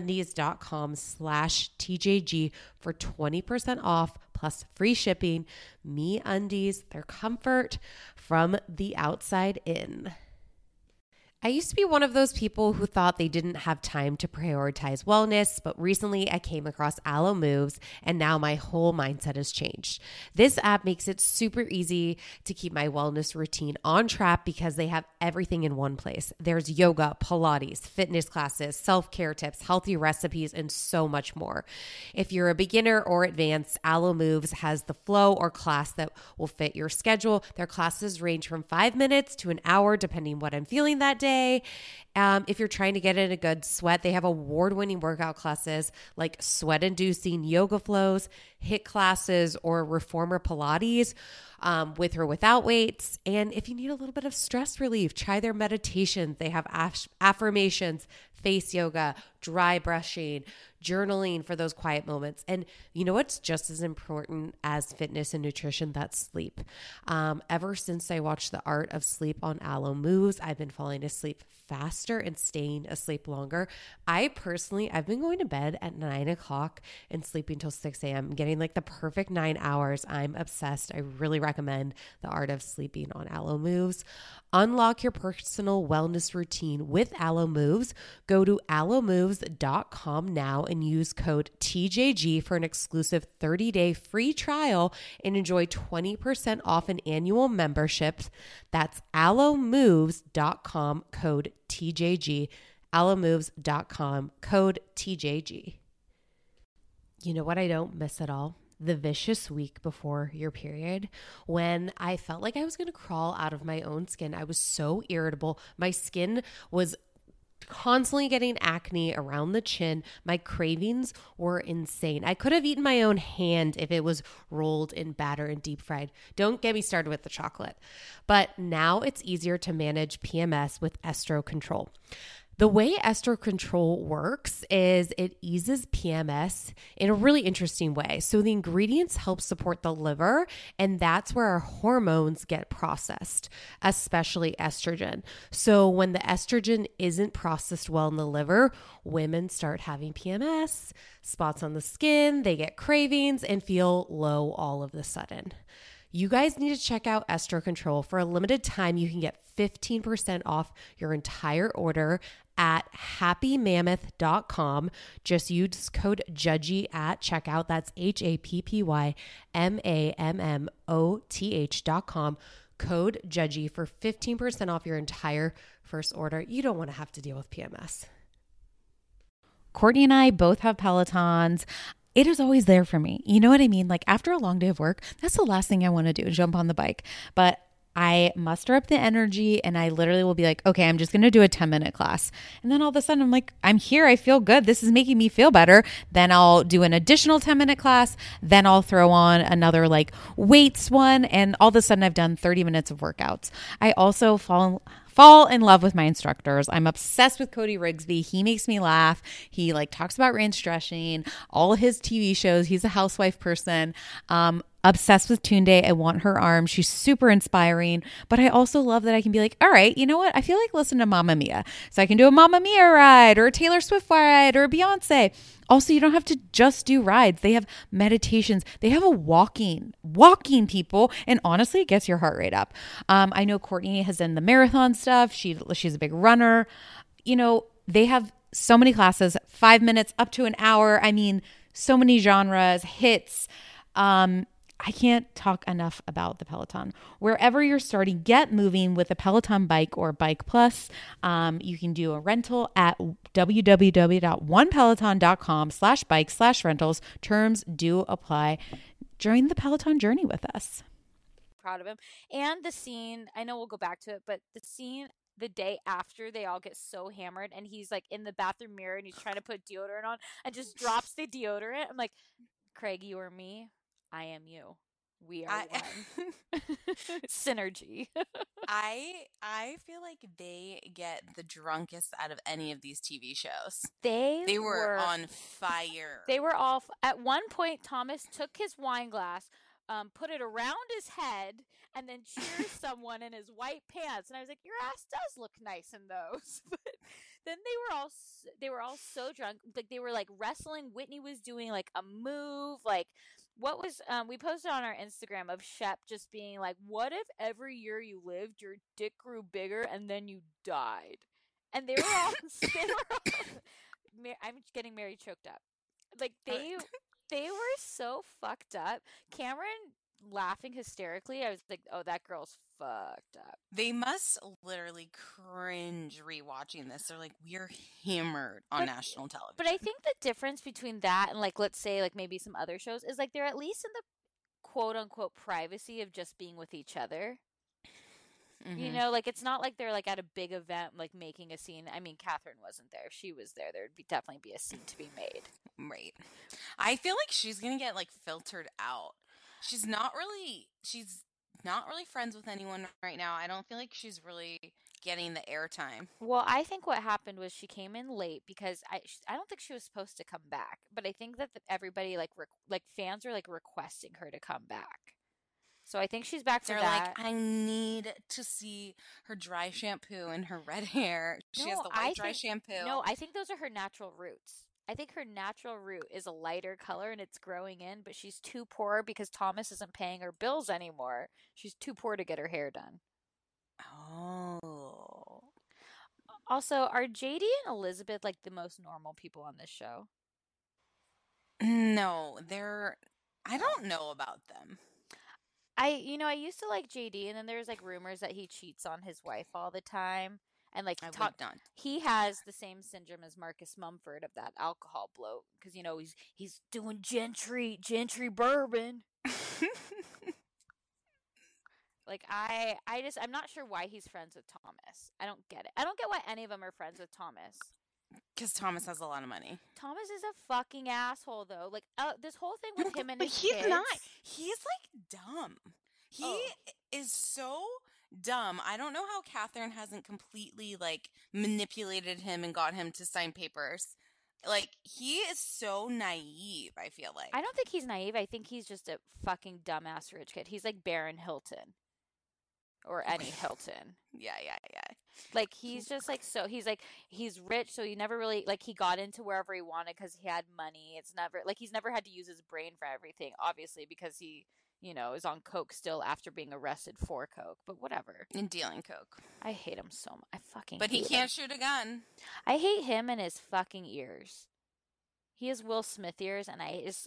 meundies.com/TJG for 20% off plus free shipping. MeUndies, their comfort from the outside in. I used to be one of those people who thought they didn't have time to prioritize wellness, but recently I came across Alo Moves and now my whole mindset has changed. This app makes it super easy to keep my wellness routine on track because they have everything in one place. There's yoga, Pilates, fitness classes, self-care tips, healthy recipes, and so much more. If you're a beginner or advanced, Alo Moves has the flow or class that will fit your schedule. Their classes range from 5 minutes to an hour, depending what I'm feeling that day. If you're trying to get in a good sweat, they have award-winning workout classes like sweat-inducing yoga flows, HIIT classes, or reformer Pilates. with or without weights. And if you need a little bit of stress relief, try their meditations. They have affirmations, face yoga, dry brushing, journaling for those quiet moments. And you know what's just as important as fitness and nutrition? That's sleep. Ever since I watched The Art of Sleep on Alo Moves, I've been falling asleep faster and staying asleep longer. I've been going to bed at 9 o'clock and sleeping till 6 a.m., getting like the perfect 9 hours. I'm obsessed. I really recommend The Art of Sleeping on Alo Moves. Unlock your personal wellness routine with Alo Moves. Go to alomoves.com now and use code TJG for an exclusive 30-day free trial and enjoy 20% off an annual membership. That's alomoves.com, code TJG. alomoves.com, code TJG. You know what I don't miss at all? The vicious week before your period, when I felt like I was going to crawl out of my own skin. I was so irritable. My skin was constantly getting acne around the chin. My cravings were insane. I could have eaten my own hand if it was rolled in batter and deep fried. Don't get me started with the chocolate. But now it's easier to manage PMS with Estro Control. The way Estro Control works is it eases PMS in a really interesting way. So the ingredients help support the liver, and that's where our hormones get processed, especially estrogen. So when the estrogen isn't processed well in the liver, women start having PMS, spots on the skin, they get cravings, and feel low all of a sudden. You guys need to check out Estro Control. For a limited time, you can get 15% off your entire order at happymammoth.com. Just use code JUDGY at checkout. That's happymammoth.com. Code JUDGY for 15% off your entire first order. You don't want to have to deal with PMS. Courtney and I both have Pelotons. It is always there for me. You know what I mean? Like after a long day of work, that's the last thing I want to do, jump on the bike. But I muster up the energy and I literally will be like, okay, I'm just going to do a 10-minute class. And then all of a sudden I'm like, I'm here. I feel good. This is making me feel better. Then I'll do an additional 10-minute class. Then I'll throw on another like weights one. And all of a sudden I've done 30 minutes of workouts. I also fall in love with my instructors. I'm obsessed with Cody Rigsby. He makes me laugh. He like talks about range stretching, all of his TV shows. He's a housewife person. Obsessed with Tunde. I want her arm. She's super inspiring. But I also love that I can be like, all right, you know what? I feel like listening to Mamma Mia. So I can do a Mamma Mia ride or a Taylor Swift ride or a Beyonce. Also, you don't have to just do rides. They have meditations. They have a walking people. And honestly, it gets your heart rate up. I know Courtney has done the marathon stuff. She's a big runner. You know, they have so many classes, 5 minutes up to an hour. I mean, so many genres, hits. I can't talk enough about the Peloton. Wherever you're starting, get moving with a Peloton bike or Bike Plus. You can do a rental at www.onepeloton.com/bike/rentals. Terms do apply. Join the Peloton journey with us. Proud of him. And the scene, I know we'll go back to it, but the scene the day after they all get so hammered and he's like in the bathroom mirror and he's trying to put deodorant on and just drops the deodorant. I'm like, Craig, you are me. I am you. We are one. Synergy. I feel like they get the drunkest out of any of these TV shows. They were on fire. They were all at one point. Thomas took his wine glass, put it around his head, and then cheers someone in his white pants. And I was like, your ass does look nice in those. But then they were all so drunk. Like they were like wrestling. Whitney was doing like a move. Like what was we posted on our Instagram of Shep just being like, what if every year you lived your dick grew bigger and then you died? And they were all I'm getting Mary choked up. Like they were so fucked up. Cameron laughing hysterically. I was like, oh, that girl's fucked up. They must literally cringe rewatching this. They're like, we're hammered on national television. But I think the difference between that and like, let's say like maybe some other shows is like they're at least in the quote unquote privacy of just being with each other. Mm-hmm. You know, like it's not like they're like at a big event like making a scene. I mean, Catherine wasn't there. If she was there, there'd definitely be a scene to be made. Right. I feel like she's gonna get like filtered out. She's not really friends with anyone right now. I don't feel like she's really getting the airtime. Well, I think what happened was she came in late because I don't think she was supposed to come back, but I think that everybody like fans are like requesting her to come back. So I think she's back for They're that. like, I need to see her dry shampoo and her red hair. She has No, the I white dry think shampoo. no, I think those are her natural roots. I think her natural root is a lighter color and it's growing in, but she's too poor because Thomas isn't paying her bills anymore. She's too poor to get her hair done. Oh. Also, are JD and Elizabeth like the most normal people on this show? No, I don't know about them. I used to like JD, and then there's like rumors that he cheats on his wife all the time, and like I would not. he has the same syndrome as Marcus Mumford of that alcohol bloat because he's doing gentry bourbon. Like I'm not sure why he's friends with Thomas. I don't get it. I don't get why any of them are friends with Thomas. Because Thomas has a lot of money. Thomas is a fucking asshole, though. Like, this whole thing with him and But his he's kids. not. He's like dumb. He is so dumb. I don't know how Catherine hasn't completely like manipulated him and got him to sign papers. Like, he is so naive, I feel like. I don't think he's naive. I think he's just a fucking dumbass rich kid. He's like Baron Hilton. Or Eddie Hilton. Yeah. Like, he's just like, so he's rich, so he never really, like, he got into wherever he wanted because he had money. It's never, like, he's never had to use his brain for everything, obviously, because he, is on coke still after being arrested for coke, but whatever. And dealing coke. I hate him so much. I fucking But hate he can't shoot a gun. I hate him and his fucking ears. He has Will Smith ears, and I just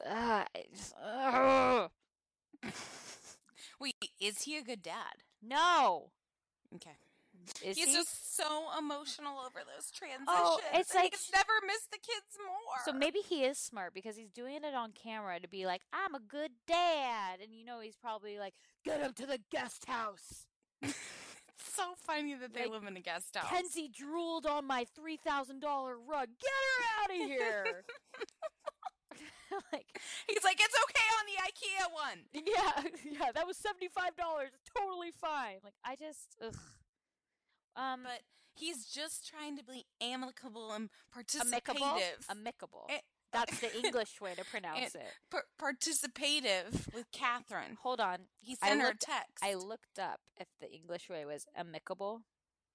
Wait, is he a good dad? No. Okay. Is He's he? just so emotional over those transitions. Oh, it's like he's never missed the kids more. So maybe he is smart because he's doing it on camera to be like, I'm a good dad. And he's probably like, get him to the guest house. It's so funny that they live in a guest house. Kenzie drooled on my $3,000 rug. Get her out of here. Like, he's like, it's okay on the IKEA one. Yeah, that was $75. Totally fine. Like, I just, ugh. But he's just trying to be amicable and participative. Amicable. That's the English way to pronounce it. Participative with Catherine. Hold on. He sent her a text. I looked up if the English way was amicable.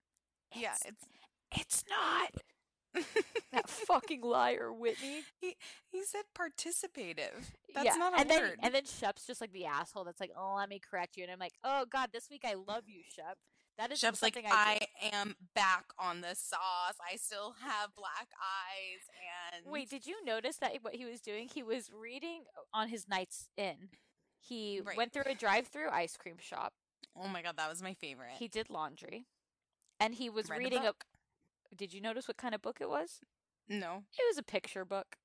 It's not. That fucking liar, Whitney. He said participative. That's not a word. And then Shep's just like the asshole that's like, oh, let me correct you. And I'm like, oh, God, this week I love you, Shep. That is Shep's something like, I am back on the sauce. I still have black eyes. And wait, did you notice that what he was doing? He was reading on his nights in. He went through a drive-through ice cream shop. Oh my God, that was my favorite. He did laundry. And he was reading a book. Did you notice what kind of book it was? No. It was a picture book.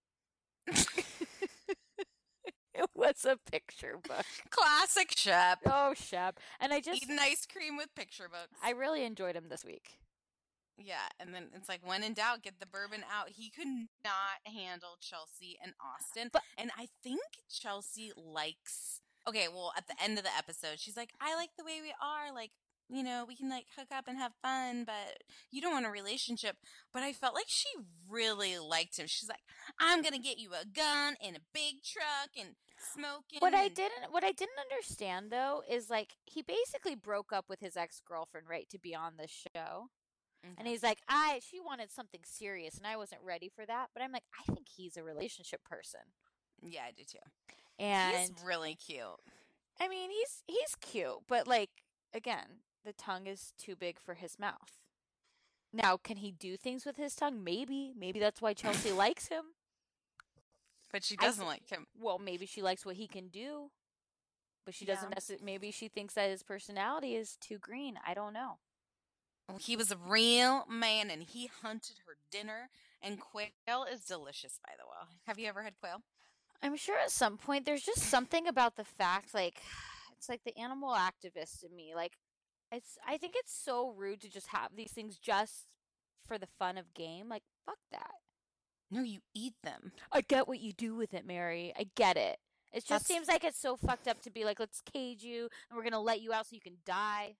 It was a picture book. Classic Shep. Oh, Shep. And I just... eating ice cream with picture books. I really enjoyed him this week. Yeah, and then it's like, when in doubt, get the bourbon out. He could not handle Chelsea and Austin. And I think Chelsea likes... Okay, well, at the end of the episode, she's like, I like the way we are. Like, we can like hook up and have fun, but you don't want a relationship. But I felt like she really liked him. She's like, I'm going to get you a gun and a big truck and smoking. What I didn't understand though is like he basically broke up with his ex-girlfriend, right, to be on the show. Mm-hmm. And he's like, she wanted something serious and I wasn't ready for that. But I'm like, I think he's a relationship person. Yeah, I do too. And he's really cute. I mean, he's cute, but like, again, the tongue is too big for his mouth. Now, can he do things with his tongue? Maybe that's why Chelsea likes him. But she doesn't like him. Well, maybe she likes what he can do. But she doesn't necessarily, maybe she thinks that his personality is too green. I don't know. Well, he was a real man and he hunted her dinner. And quail is delicious, by the way. Have you ever had quail? I'm sure at some point there's just something about the fact, like, it's like the animal activist in me. Like, I think it's so rude to just have these things just for the fun of game. Like, fuck that. No, you eat them. I get what you do with it, Mary. I get it. It just seems like it's so fucked up to be like, let's cage you and we're gonna let you out so you can die.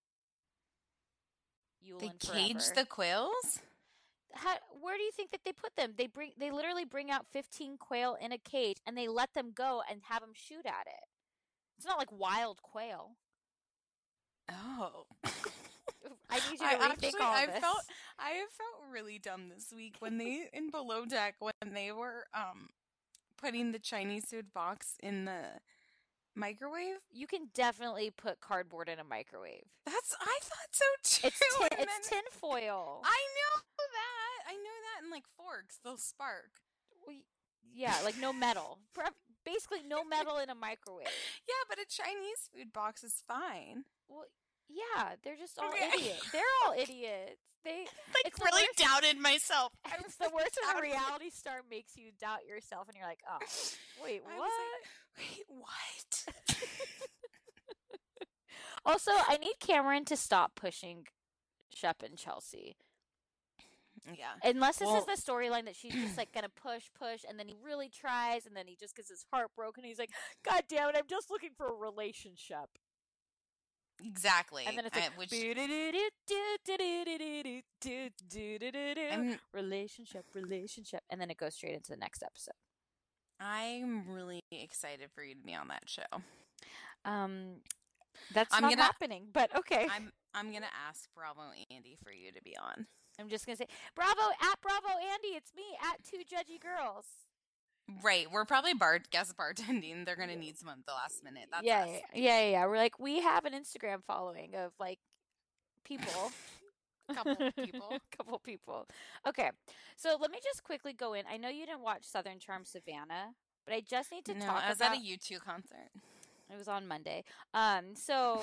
They cage the quails? Where do you think that they put them? They literally bring out 15 quail in a cage and they let them go and have them shoot at it. It's not like wild quail. Oh. I need you to rethink all this. I have felt really dumb this week when they in Below Deck when they were putting the Chinese food box in the microwave. You can definitely put cardboard in a microwave. I thought so too. It's tin foil. I know that, and like forks, they'll spark. Yeah, like no metal. Basically, no metal in a microwave. Yeah, but a Chinese food box is fine. Well, yeah, they're just all idiots. They're all idiots. They really doubted myself. It's the worst when a reality star makes you doubt yourself, and you're like, oh, wait, what? Wait, what? Also, I need Cameron to stop pushing Shep and Chelsea. Yeah. Unless this is the storyline that she's just like gonna push, and then he really tries, and then he just gets his heart broken. He's like, God damn it, I'm just looking for a relationship. Exactly. And then it's like, relationship. And then it goes straight into the next episode. I'm really excited for you to be on that show. That's not happening, but okay. I'm gonna ask Bravo Andy for you to be on. I'm just gonna say Bravo Andy. It's me at Two Judgy Girls. Right, we're probably guest bartending. They're gonna need someone at the last minute. That's us. Yeah. We're like, we have an Instagram following of like people. Couple people. Okay, so let me just quickly go in. I know you didn't watch Southern Charm Savannah, but I just need to talk about. I was at a U2 concert. It was on Monday. So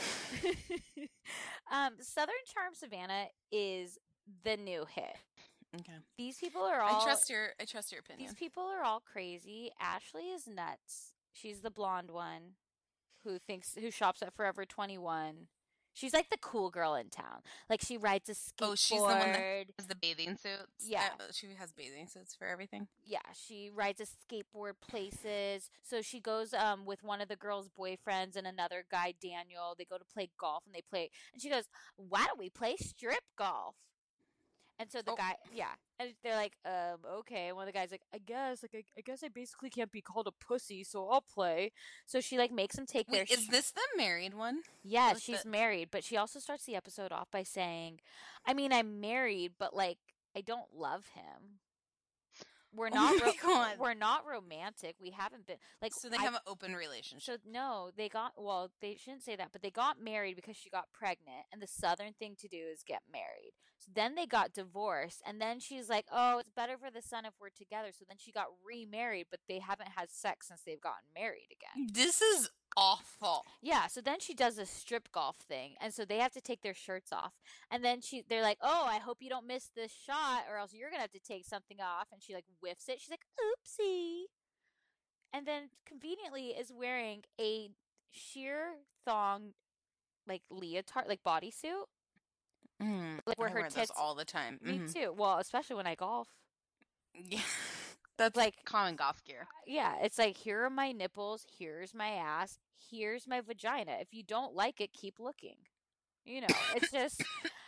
Southern Charm Savannah is the new hit. Okay. These people are all. I trust your opinion. These people are all crazy. Ashley is nuts. She's the blonde one who shops at Forever 21. She's like the cool girl in town. Like she rides a skateboard. Oh, she's the one that has the bathing suits. Yeah, she has bathing suits for everything. Yeah, she rides a skateboard places. So she goes with one of the girls' boyfriends and another guy, Daniel. They go to play golf and and she goes, "Why don't we play strip golf?" And so the guy, and they're like, okay. And one of the guys like, I guess I basically can't be called a pussy, so I'll play. So she like makes him take their. Is this the married one? Yeah, she's married, but she also starts the episode off by saying, "I mean, I'm married, but like I don't love him. We're not romantic. We haven't been like." So they have an open relationship. So no, they shouldn't say that, but they got married because she got pregnant, and the Southern thing to do is get married. So then they got divorced, and then she's like, "Oh, it's better for the son if we're together." So then she got remarried, but they haven't had sex since they've gotten married again. This is awful. Yeah, so then she does a strip golf thing, and so they have to take their shirts off. And then they're like, "Oh, I hope you don't miss this shot, or else you're gonna have to take something off." And she like whiffs it. She's like, "Oopsie!" And then conveniently is wearing a sheer thong, like leotard, like bodysuit, like where I her wear tits those all the time. Me too. Well, especially when I golf. Yeah. That's like common golf gear. Yeah, it's like, here are my nipples, here's my ass, here's my vagina. If you don't like it, keep looking. You know, it's just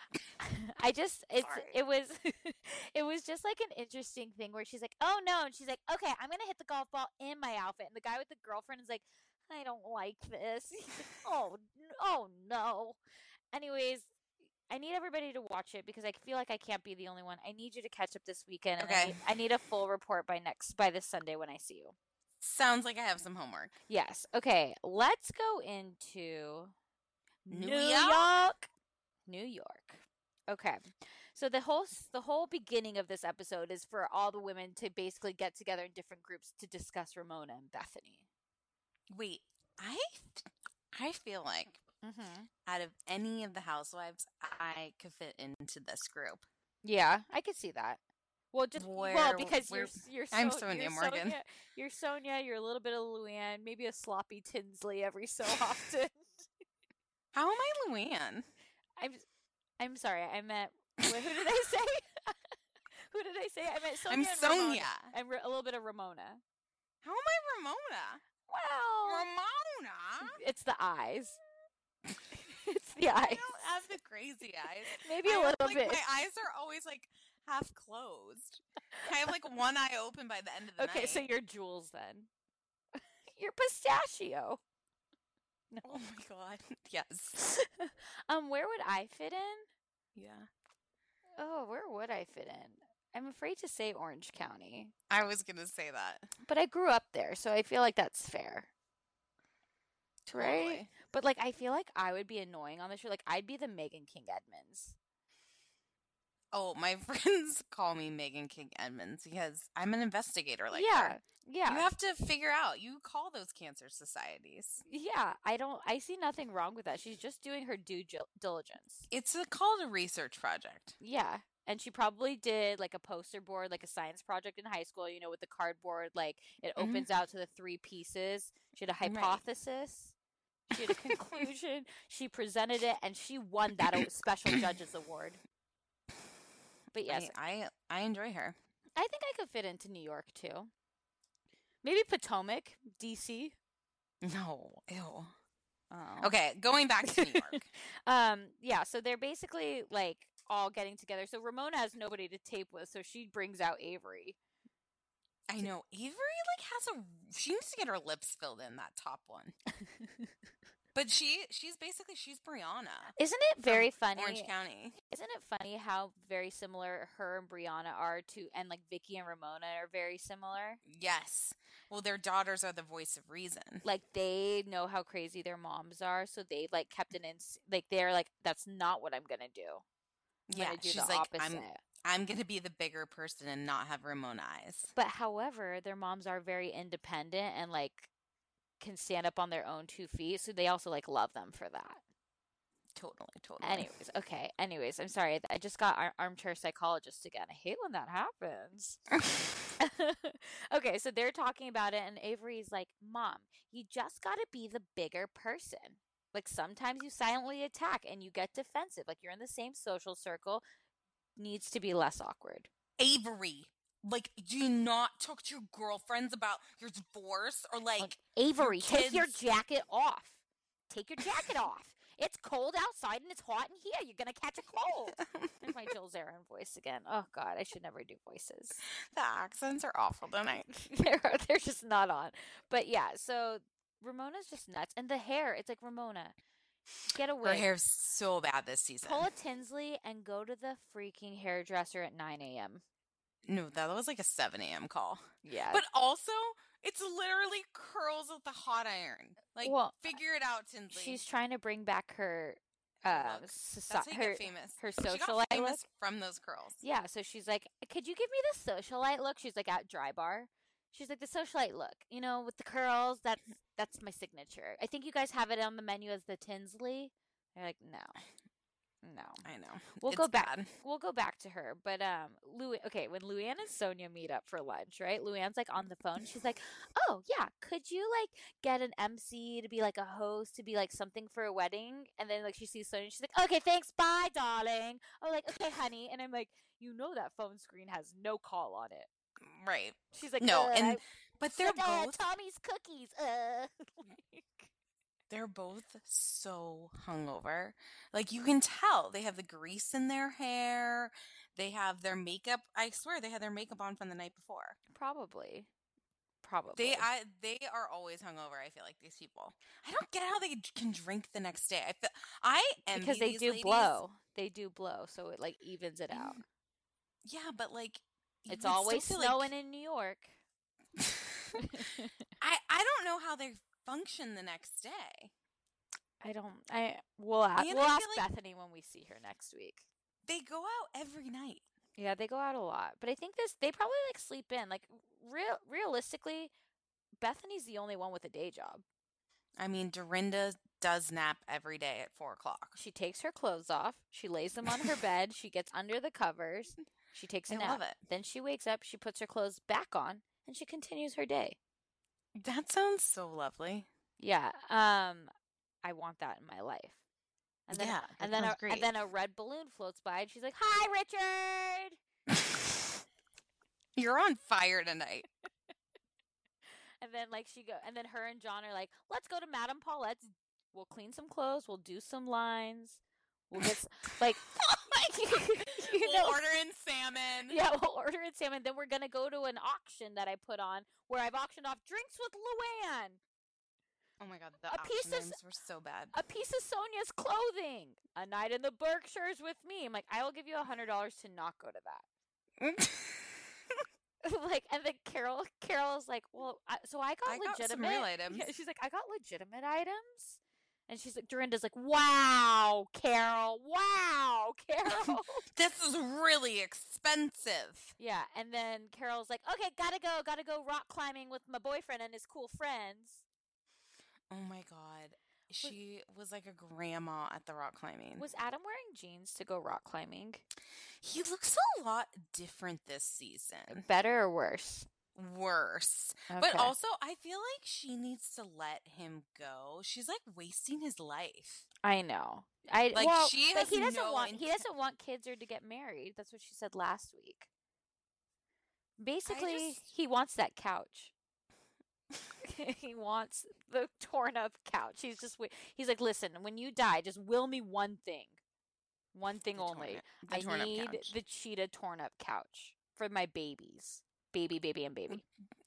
it was just like an interesting thing where she's like, "Oh no," and she's like, "Okay, I'm gonna hit the golf ball in my outfit." And the guy with the girlfriend is like, "I don't like this." He's like, oh no. Anyways, I need everybody to watch it because I feel like I can't be the only one. I need you to catch up this weekend. And okay. I need a full report by this Sunday when I see you. Sounds like I have some homework. Yes. Okay. Let's go into New York. Okay. So the whole beginning of this episode is for all the women to basically get together in different groups to discuss Ramona and Bethany. Wait, I feel like out of any of the housewives, I could fit into this group. Yeah, I could see that. Well, because I'm Sonia Morgan. You're Sonia. You're a little bit of Luann, maybe a sloppy Tinsley every so often. How am I Luann? I'm sorry. I meant who did I say? Who did I say? I meant Sonia. I'm Sonia. And a little bit of Ramona. How am I Ramona? Well, Ramona. it's the eyes. It's the I eyes. don't have the crazy eyes. Maybe I a have, little like, bit. My eyes are always like half closed. I have like one eye open by the end of the night. Okay, so you're Jules then. You're pistachio. No. Oh my god. Yes. Where would I fit in? Yeah. Oh, where would I fit in? I'm afraid to say Orange County, I was gonna say that. but I grew up there, so I feel like that's fair. Totally. Right? But like I feel like I would be annoying on the show. Like I'd be the Megan King Edmonds. Oh, my friends call me Megan King Edmonds because I'm an investigator like Yeah. her. Yeah. You have to figure out. You call those cancer societies. Yeah, I see nothing wrong with that. She's just doing her due diligence. It's called a research project. Yeah. And she probably did like a poster board, like a science project in high school, you know, with the cardboard, like it opens out to the 3 pieces. She had a hypothesis. She had a conclusion. She presented it and she won that special judges award. But yes, I enjoy her. I think I could fit into New York too. Maybe Potomac, DC. No, ew. Oh. Okay, going back to New York. Yeah, so they're basically like all getting together. So Ramona has nobody to tape with, so she brings out Avery. I know Avery she needs to get her lips filled in, that top one. But she's Brianna. Isn't it very funny? Orange County. Isn't it funny how very similar her and Brianna are to, and like Vicky and Ramona are very similar? Yes. Well, their daughters are the voice of reason. Like they know how crazy their moms are, so they like kept it in. Like they're like, that's not what I'm gonna do. I'm gonna do she's the like, opposite. I'm gonna be the bigger person and not have Ramona eyes. But however, their moms are very independent and like can stand up on their own 2 feet, so they also like love them for that. Totally. Anyways, I'm sorry. I just got armchair psychologist again. I hate when that happens. Okay, so they're talking about it, and Avery's like, Mom, you just got to be the bigger person. Like, sometimes you silently attack and you get defensive. Like, you're in the same social circle. Needs to be less awkward. Avery, like, do you not talk to your girlfriends about your divorce or like Avery, your take your kids? jacket off. Take your jacket off. It's cold outside and it's hot in here. You're going to catch a cold. There's my Jill Zarin voice again. Oh, God, I should never do voices. The accents are awful tonight. They're just not on. But yeah, so Ramona's just nuts. And the hair, it's like, Ramona, get away. Her hair's so bad this season. Pull a Tinsley and go to the freaking hairdresser at 9 a.m. No, that was like a 7 a.m. call. Yeah. But also, it's literally curls with the hot iron. Like, figure it out, Tinsley. She's trying to bring back her That's how you get famous. Her She socialite got famous look from those curls. Yeah, so she's like, could you give me the socialite look? She's like at Dry Bar. She's like, the socialite look, you know, with the curls. That's my signature. I think you guys have it on the menu as the Tinsley. They're like, no. I know. We'll It's go back. bad. We'll go back to her. But when Luann and Sonia meet up for lunch, right? Luann's like on the phone. She's like, "Oh yeah, could you like get an MC to be like a host to be like something for a wedding?" And then like she sees Sonia, she's like, "Okay, thanks, bye, darling." I'm like, "Okay, honey." And I'm like, you know that phone screen has no call on it. Right. She's like, no, but they're both Tommy's cookies. They're both so hungover. Like, you can tell they have the grease in their hair. They have their makeup. I swear they had their makeup on from the night before. Probably. They are always hungover. I feel like these people. I don't get how they can drink the next day. I envy because they these do ladies. blow. They do blow, so it like evens it out. Yeah, but like it's always snowing in New York. I don't know how they function the next day. We'll ask Bethany when we see her next week. They go out every night. Yeah, they go out a lot. But I think they probably like sleep in. Like realistically, Bethany's the only one with a day job. I mean, Dorinda does nap every day at 4:00. She takes her clothes off. She lays them on her bed. She gets under the covers. She takes a nap. I love it. Then she wakes up. She puts her clothes back on, and she continues her day. That sounds so lovely. Yeah. I want that in my life. And then, and then a red balloon floats by, and she's like, "Hi, Richard." You're on fire tonight. And then like and then her and John are like, let's go to Madame Paulette's. We'll clean some clothes. We'll do some lines. We'll get like, we'll order in salmon. Yeah, we'll order in salmon. Then we're gonna go to an auction that I put on where I've auctioned off drinks with Luann. Oh my god, the auction names were so bad. A piece of Sonia's clothing. A night in the Berkshires with me. I'm like, I will give you $100 to not go to that. Like, and then Carol's like, well, so I got legitimate. Got some real items. Yeah, she's like, I got legitimate items. And she's like, Dorinda's like, wow, Carol. This is really expensive. Yeah, and then Carol's like, okay, gotta go rock climbing with my boyfriend and his cool friends. Oh my god. She was like a grandma at the rock climbing. Was Adam wearing jeans to go rock climbing? He looks a lot different this season. Better or worse? Worse. Okay. But also, I feel like she needs to let him go. She's like wasting his life. I know. She has he doesn't want kids or to get married. That's what she said last week. Basically, he wants that couch. He wants the torn up couch. He's like, listen, when you die, just will me one thing only. I need the cheetah torn up couch for my babies, baby, and baby.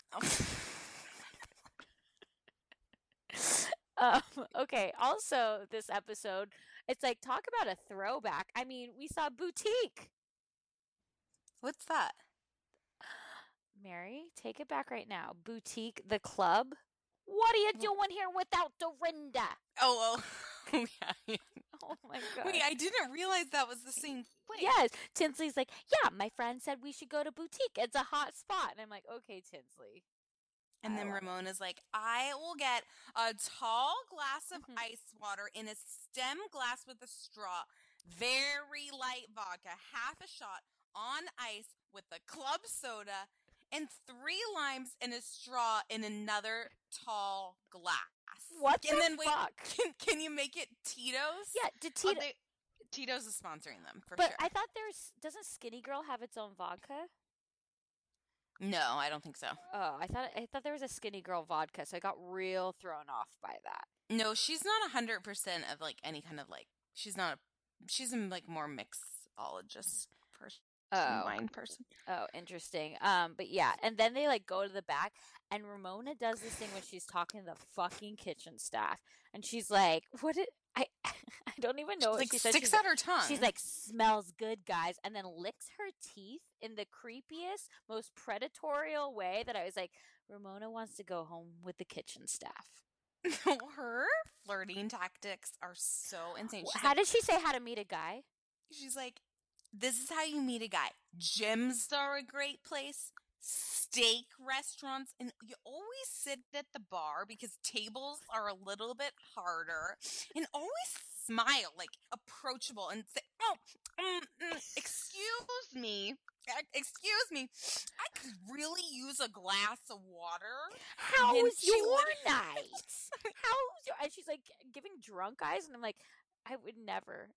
Okay. Also, this episode, it's like, talk about a throwback. I mean, we saw Boutique. What's that? Mary, take it back right now. Boutique, the club. What are you doing here without Dorinda? Oh, yeah. Oh my god. Wait, I didn't realize that was the same place. Yes. Tinsley's like, yeah, my friend said we should go to Boutique. It's a hot spot. And I'm like, okay, Tinsley. And then Ramona's like, I will get a tall glass of ice water in a stem glass with a straw. Very light vodka, half a shot on ice with a club soda. And 3 limes and a straw in another tall glass. What and the then fuck? Can you make it Tito's? Yeah, Tito's is sponsoring them for but sure. I thought doesn't Skinny Girl have its own vodka? No, I don't think so. Oh, I thought there was a Skinny Girl vodka, so I got real thrown off by that. No, she's not 100% of like any kind of like. She's a like more mixologist person. Wine person. Oh, interesting. But yeah, and then they like go to the back, and Ramona does this thing when she's talking to the fucking kitchen staff, and she's like, "What did I don't even know what she said." Sticks out her tongue. She's like, "Smells good, guys," and then licks her teeth in the creepiest, most predatorial way. That I was like, Ramona wants to go home with the kitchen staff. Her flirting tactics are so insane. How did she say how to meet a guy? She's like, this is how you meet a guy. Gyms are a great place. Steak restaurants. And you always sit at the bar because tables are a little bit harder. And always smile, like approachable, and say, excuse me. I could really use a glass of water. How was your night? And she's like giving drunk eyes. And I'm like, I would never,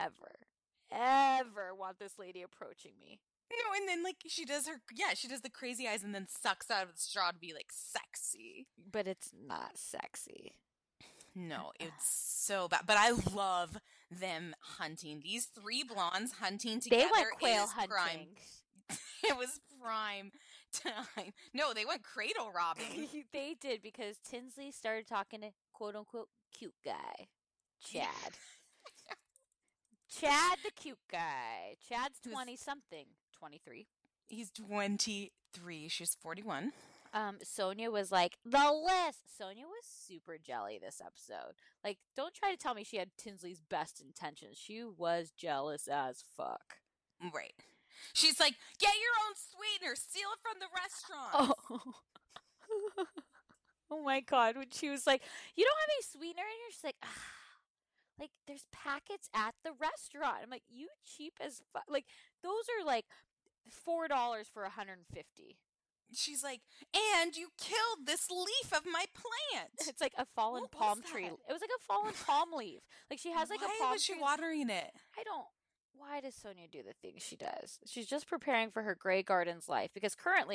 ever want this lady approaching me. No, and then like she does the crazy eyes and then sucks out of the straw to be like sexy. But it's not sexy. No, it's so bad. But I love them hunting. These 3 blondes hunting together. They went quail hunting. Prime. It was prime time. No, they went cradle robbing. They did, because Tinsley started talking to quote unquote cute guy, Chad. Chad, the cute guy. Chad's 20-something. 23. He's 23. She's 41. Sonia was like, the list. Sonia was super jelly this episode. Like, don't try to tell me she had Tinsley's best intentions. She was jealous as fuck. Right. She's like, get your own sweetener. Steal it from the restaurant. Oh. Oh my God. When she was like, you don't have any sweetener in here? She's like, like, there's packets at the restaurant. I'm like, you cheap as fuck. Like, those are like $4 for 150. She's like, and you killed this leaf of my plant. It's like a fallen palm tree. It was like a fallen palm leaf. Like, she has like a palm tree. Why was she watering it? Why does Sonia do the things she does? She's just preparing for her Grey Gardens life, because currently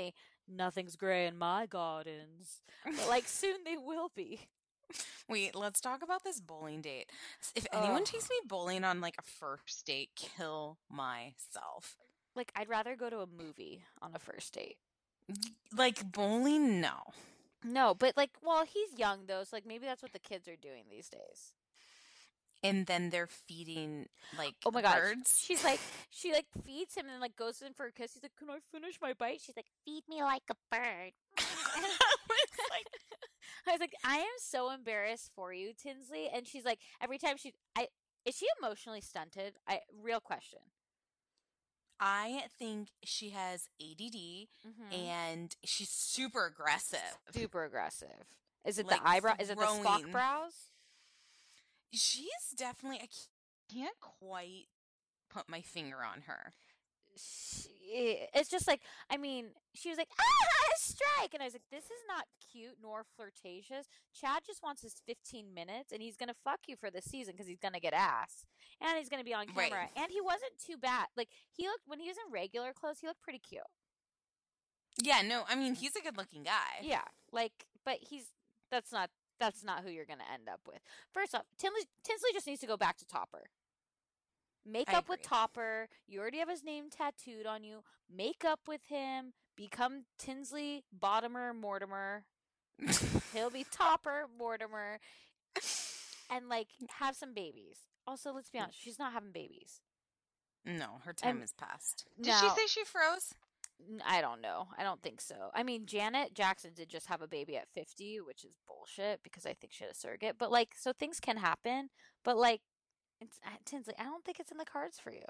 nothing's gray in my gardens. But like soon they will be. Wait, let's talk about this bowling date. If anyone takes me bowling on like a first date, kill myself. Like I'd rather go to a movie on a first date. Like bowling, no. No, but like, well, he's young though, so like maybe that's what the kids are doing these days. And then they're feeding like Oh my God. birds. She like feeds him and then like goes in for a kiss. He's like, "Can I finish my bite?" She's like, "Feed me like a bird." It's like, I was like, I am so embarrassed for you, Tinsley. And she's like, every time is she emotionally stunted? Real question. I think she has ADD and she's super aggressive. Super aggressive. Is it Like the eyebrow? Is it the Spock throwing. brows? She's definitely, I can't quite put my finger on her. It's just like, I mean, she was like, "Ah, strike!" And I was like, this is not cute nor flirtatious. Chad just wants his 15 minutes, and he's gonna fuck you for the season because he's gonna get ass, and he's gonna be on camera. Right. And he wasn't too bad. Like he looked when he was in regular clothes, he looked pretty cute. Yeah, no, I mean, he's a good-looking guy. Yeah, like, but that's not who you're gonna end up with. First off, Tinsley just needs to go back to Topper. Make up with Topper. You already have his name tattooed on you. Make up with him. Become Tinsley Bottomer Mortimer. He'll be Topper Mortimer. And like have some babies. Also, let's be honest, she's not having babies. No, her time is past. Did now, she say she froze? I don't know. I don't think so. I mean, Janet Jackson did just have a baby at 50, which is bullshit because I think she had a surrogate. But like, so things can happen. But like, Tinsley, I don't think it's in the cards for you.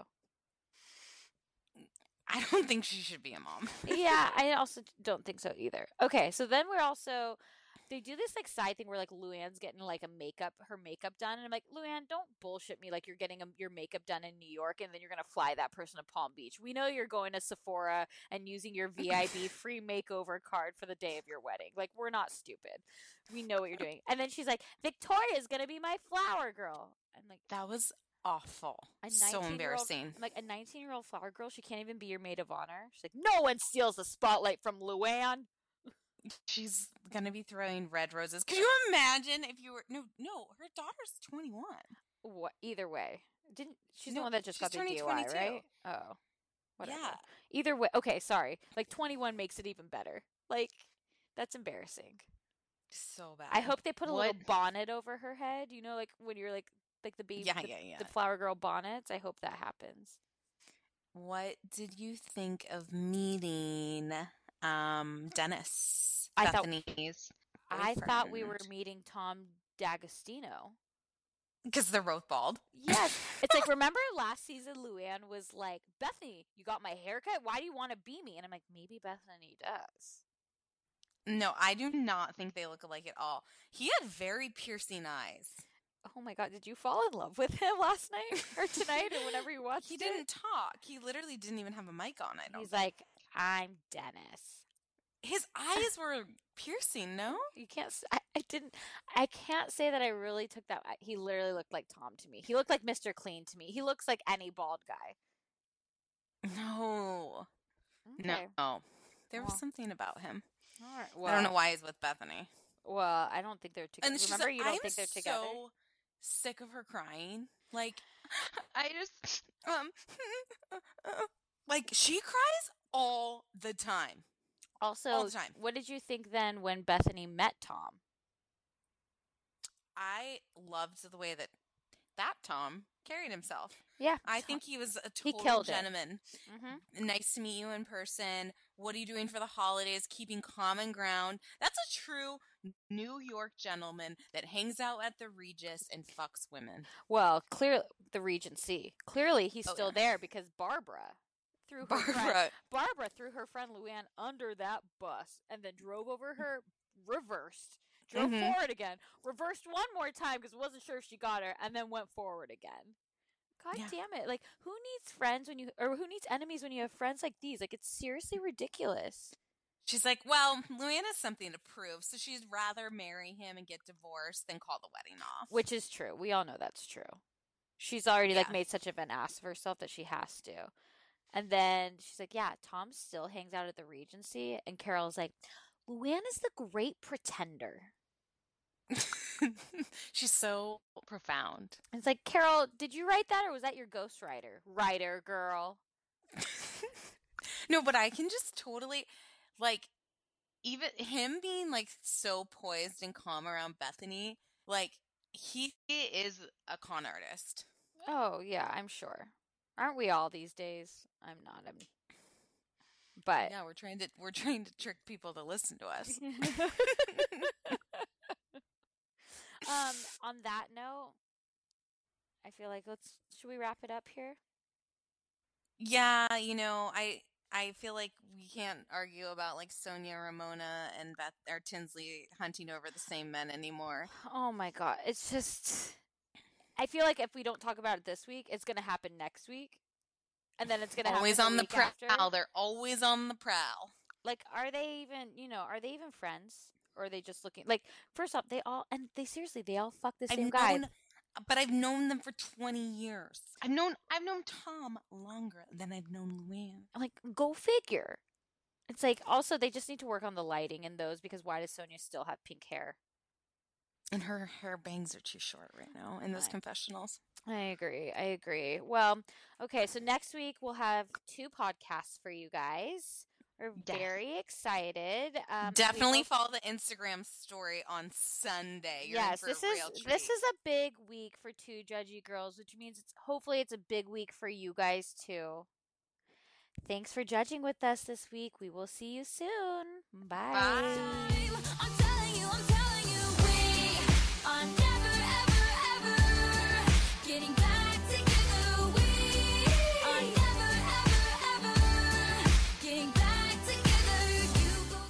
I don't think she should be a mom. Yeah, I also don't think so either. Okay, so then they do this like side thing where like Luann's getting like her makeup done, and I'm like, Luann, don't bullshit me like you're getting your makeup done in New York and then you're gonna fly that person to Palm Beach. We know you're going to Sephora and using your VIB free makeover card for the day of your wedding. Like we're not stupid. We know what you're doing. And then she's like, Victoria's gonna be my flower girl. I'm like, that was awful. So embarrassing. I'm like, a 19-year-old flower girl, she can't even be your maid of honor. She's like, no one steals the spotlight from Luann. She's gonna be throwing red roses. Could you imagine if you were no, her daughter's 21. What? Either way, she's the one that just got the DUI, 22. right? Oh, whatever. Yeah. Either way, okay. Sorry. Like 21 makes it even better. Like that's embarrassing. So bad. I hope they put a little bonnet over her head. You know, like when you're like the baby, the flower girl bonnets. I hope that happens. What did you think of meeting Dennis? I thought we were meeting Tom D'Agostino. Because they're both bald. Yes. It's like, remember last season Luann was like, Bethany, you got my haircut? Why do you want to be me? And I'm like, maybe Bethany does. No, I do not think they look alike at all. He had very piercing eyes. Oh my God, did you fall in love with him last night or tonight or whenever you watched He didn't talk. He literally didn't even have a mic on, He's like, I'm Dennis. His eyes were piercing, no? You can't, I can't say that I really took that. He literally looked like Tom to me. He looked like Mr. Clean to me. He looks like any bald guy. No. Okay. No. There was something about him. All right. Well, I don't know why he's with Bethany. Well, I don't think they're together. And remember, you don't think they're together? I'm so sick of her crying. Like, I just, like, she cries all the time. Also, all the time. What did you think then when Bethany met Tom? I loved the way that Tom carried himself. Yeah. I think he was a total gentleman. Mm-hmm. Nice to meet you in person. What are you doing for the holidays? Keeping common ground. That's a true New York gentleman that hangs out at the Regis and fucks women. Well, clearly, the Regency. Clearly, he's still there because Barbara threw her friend Luann under that bus and then drove over her, reversed, drove forward again, reversed one more time because wasn't sure if she got her, and then went forward again. God damn it. Like, who needs friends who needs enemies when you have friends like these? Like, it's seriously ridiculous. She's like, well, Luann has something to prove, so she'd rather marry him and get divorced than call the wedding off. Which is true. We all know that's true. She's already, made such of an ass of herself that she has to. And then she's like, yeah, Tom still hangs out at the Regency. And Carol's like, Luann is the great pretender. She's so profound. And it's like, Carol, did you write that or was that your ghostwriter? Writer, girl. No, but I can just totally, like, even him being, like, so poised and calm around Bethany, like, he is a con artist. Oh, yeah, I'm sure. Aren't we all these days? I'm not. But yeah, we're trying to trick people to listen to us. On that note, I feel like should we wrap it up here? Yeah, you know, I feel like we can't argue about like Sonia, Ramona, and Beth or Tinsley hunting over the same men anymore. Oh my God. It's just, I feel like if we don't talk about it this week, it's going to happen next week. And then it's going to happen always on the prowl. After. They're always on the prowl. Like, are they even friends? Or are they just looking, like, first off, they all fuck the same guy. But I've known them for 20 years. I've known Tom longer than I've known Luann. Like, go figure. It's like, also, they just need to work on the lighting in those, because why does Sonia still have pink hair? And her hair bangs are too short right now in those confessionals. I agree. Well, okay, so next week we'll have 2 podcasts for you guys. We're very excited. Definitely follow the Instagram story on Sunday. Yes, this is a big week for 2 judgy girls, which means hopefully it's a big week for you guys too. Thanks for judging with us this week. We will see you soon. Bye. I'm telling you, we are never, ever, ever getting back together. We are never, ever, ever getting back together.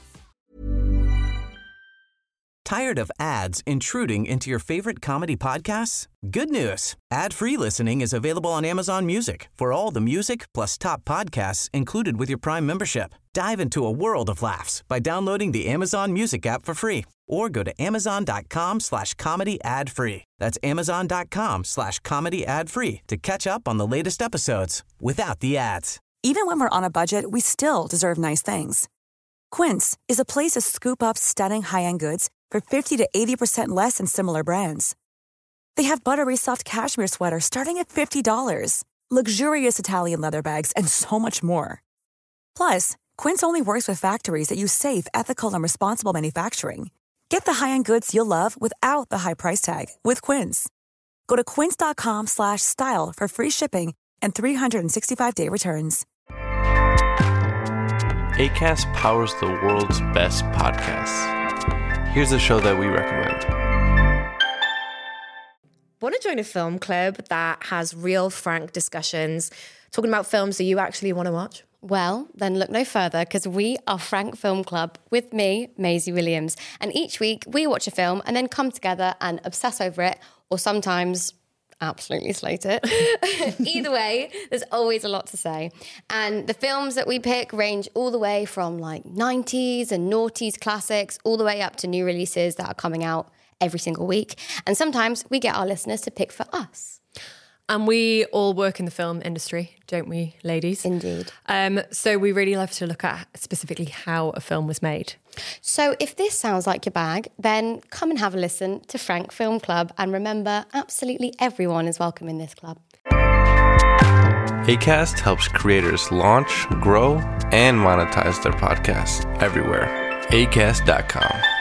Tired of ads intruding into your favorite comedy podcasts? Good news. Ad-free listening is available on Amazon Music for all the music plus top podcasts included with your Prime membership. Dive into a world of laughs by downloading the Amazon Music app for free or go to amazon.com/comedy ad-free. That's amazon.com/comedy ad-free to catch up on the latest episodes without the ads. Even when we're on a budget, we still deserve nice things. Quince is a place to scoop up stunning high-end goods for 50 to 80% less than similar brands. They have buttery soft cashmere sweaters starting at $50, luxurious Italian leather bags, and so much more. Plus, Quince only works with factories that use safe, ethical, and responsible manufacturing. Get the high-end goods you'll love without the high price tag with Quince. Go to quince.com/style for free shipping and 365-day returns. Acast powers the world's best podcasts. Here's a show that we recommend. Want to join a film club that has real, frank discussions, talking about films that you actually want to watch? Well, then look no further, because we are Frank Film Club with me, Maisie Williams. And each week we watch a film and then come together and obsess over it, or sometimes absolutely slate it. Either way, there's always a lot to say. And the films that we pick range all the way from like 90s and noughties classics all the way up to new releases that are coming out every single week. And sometimes we get our listeners to pick for us. And we all work in the film industry, don't we, ladies? Indeed. So we really love to look at specifically how a film was made. So if this sounds like your bag, then come and have a listen to Frank Film Club. And remember, absolutely everyone is welcome in this club. Acast helps creators launch, grow, and monetize their podcasts everywhere. Acast.com.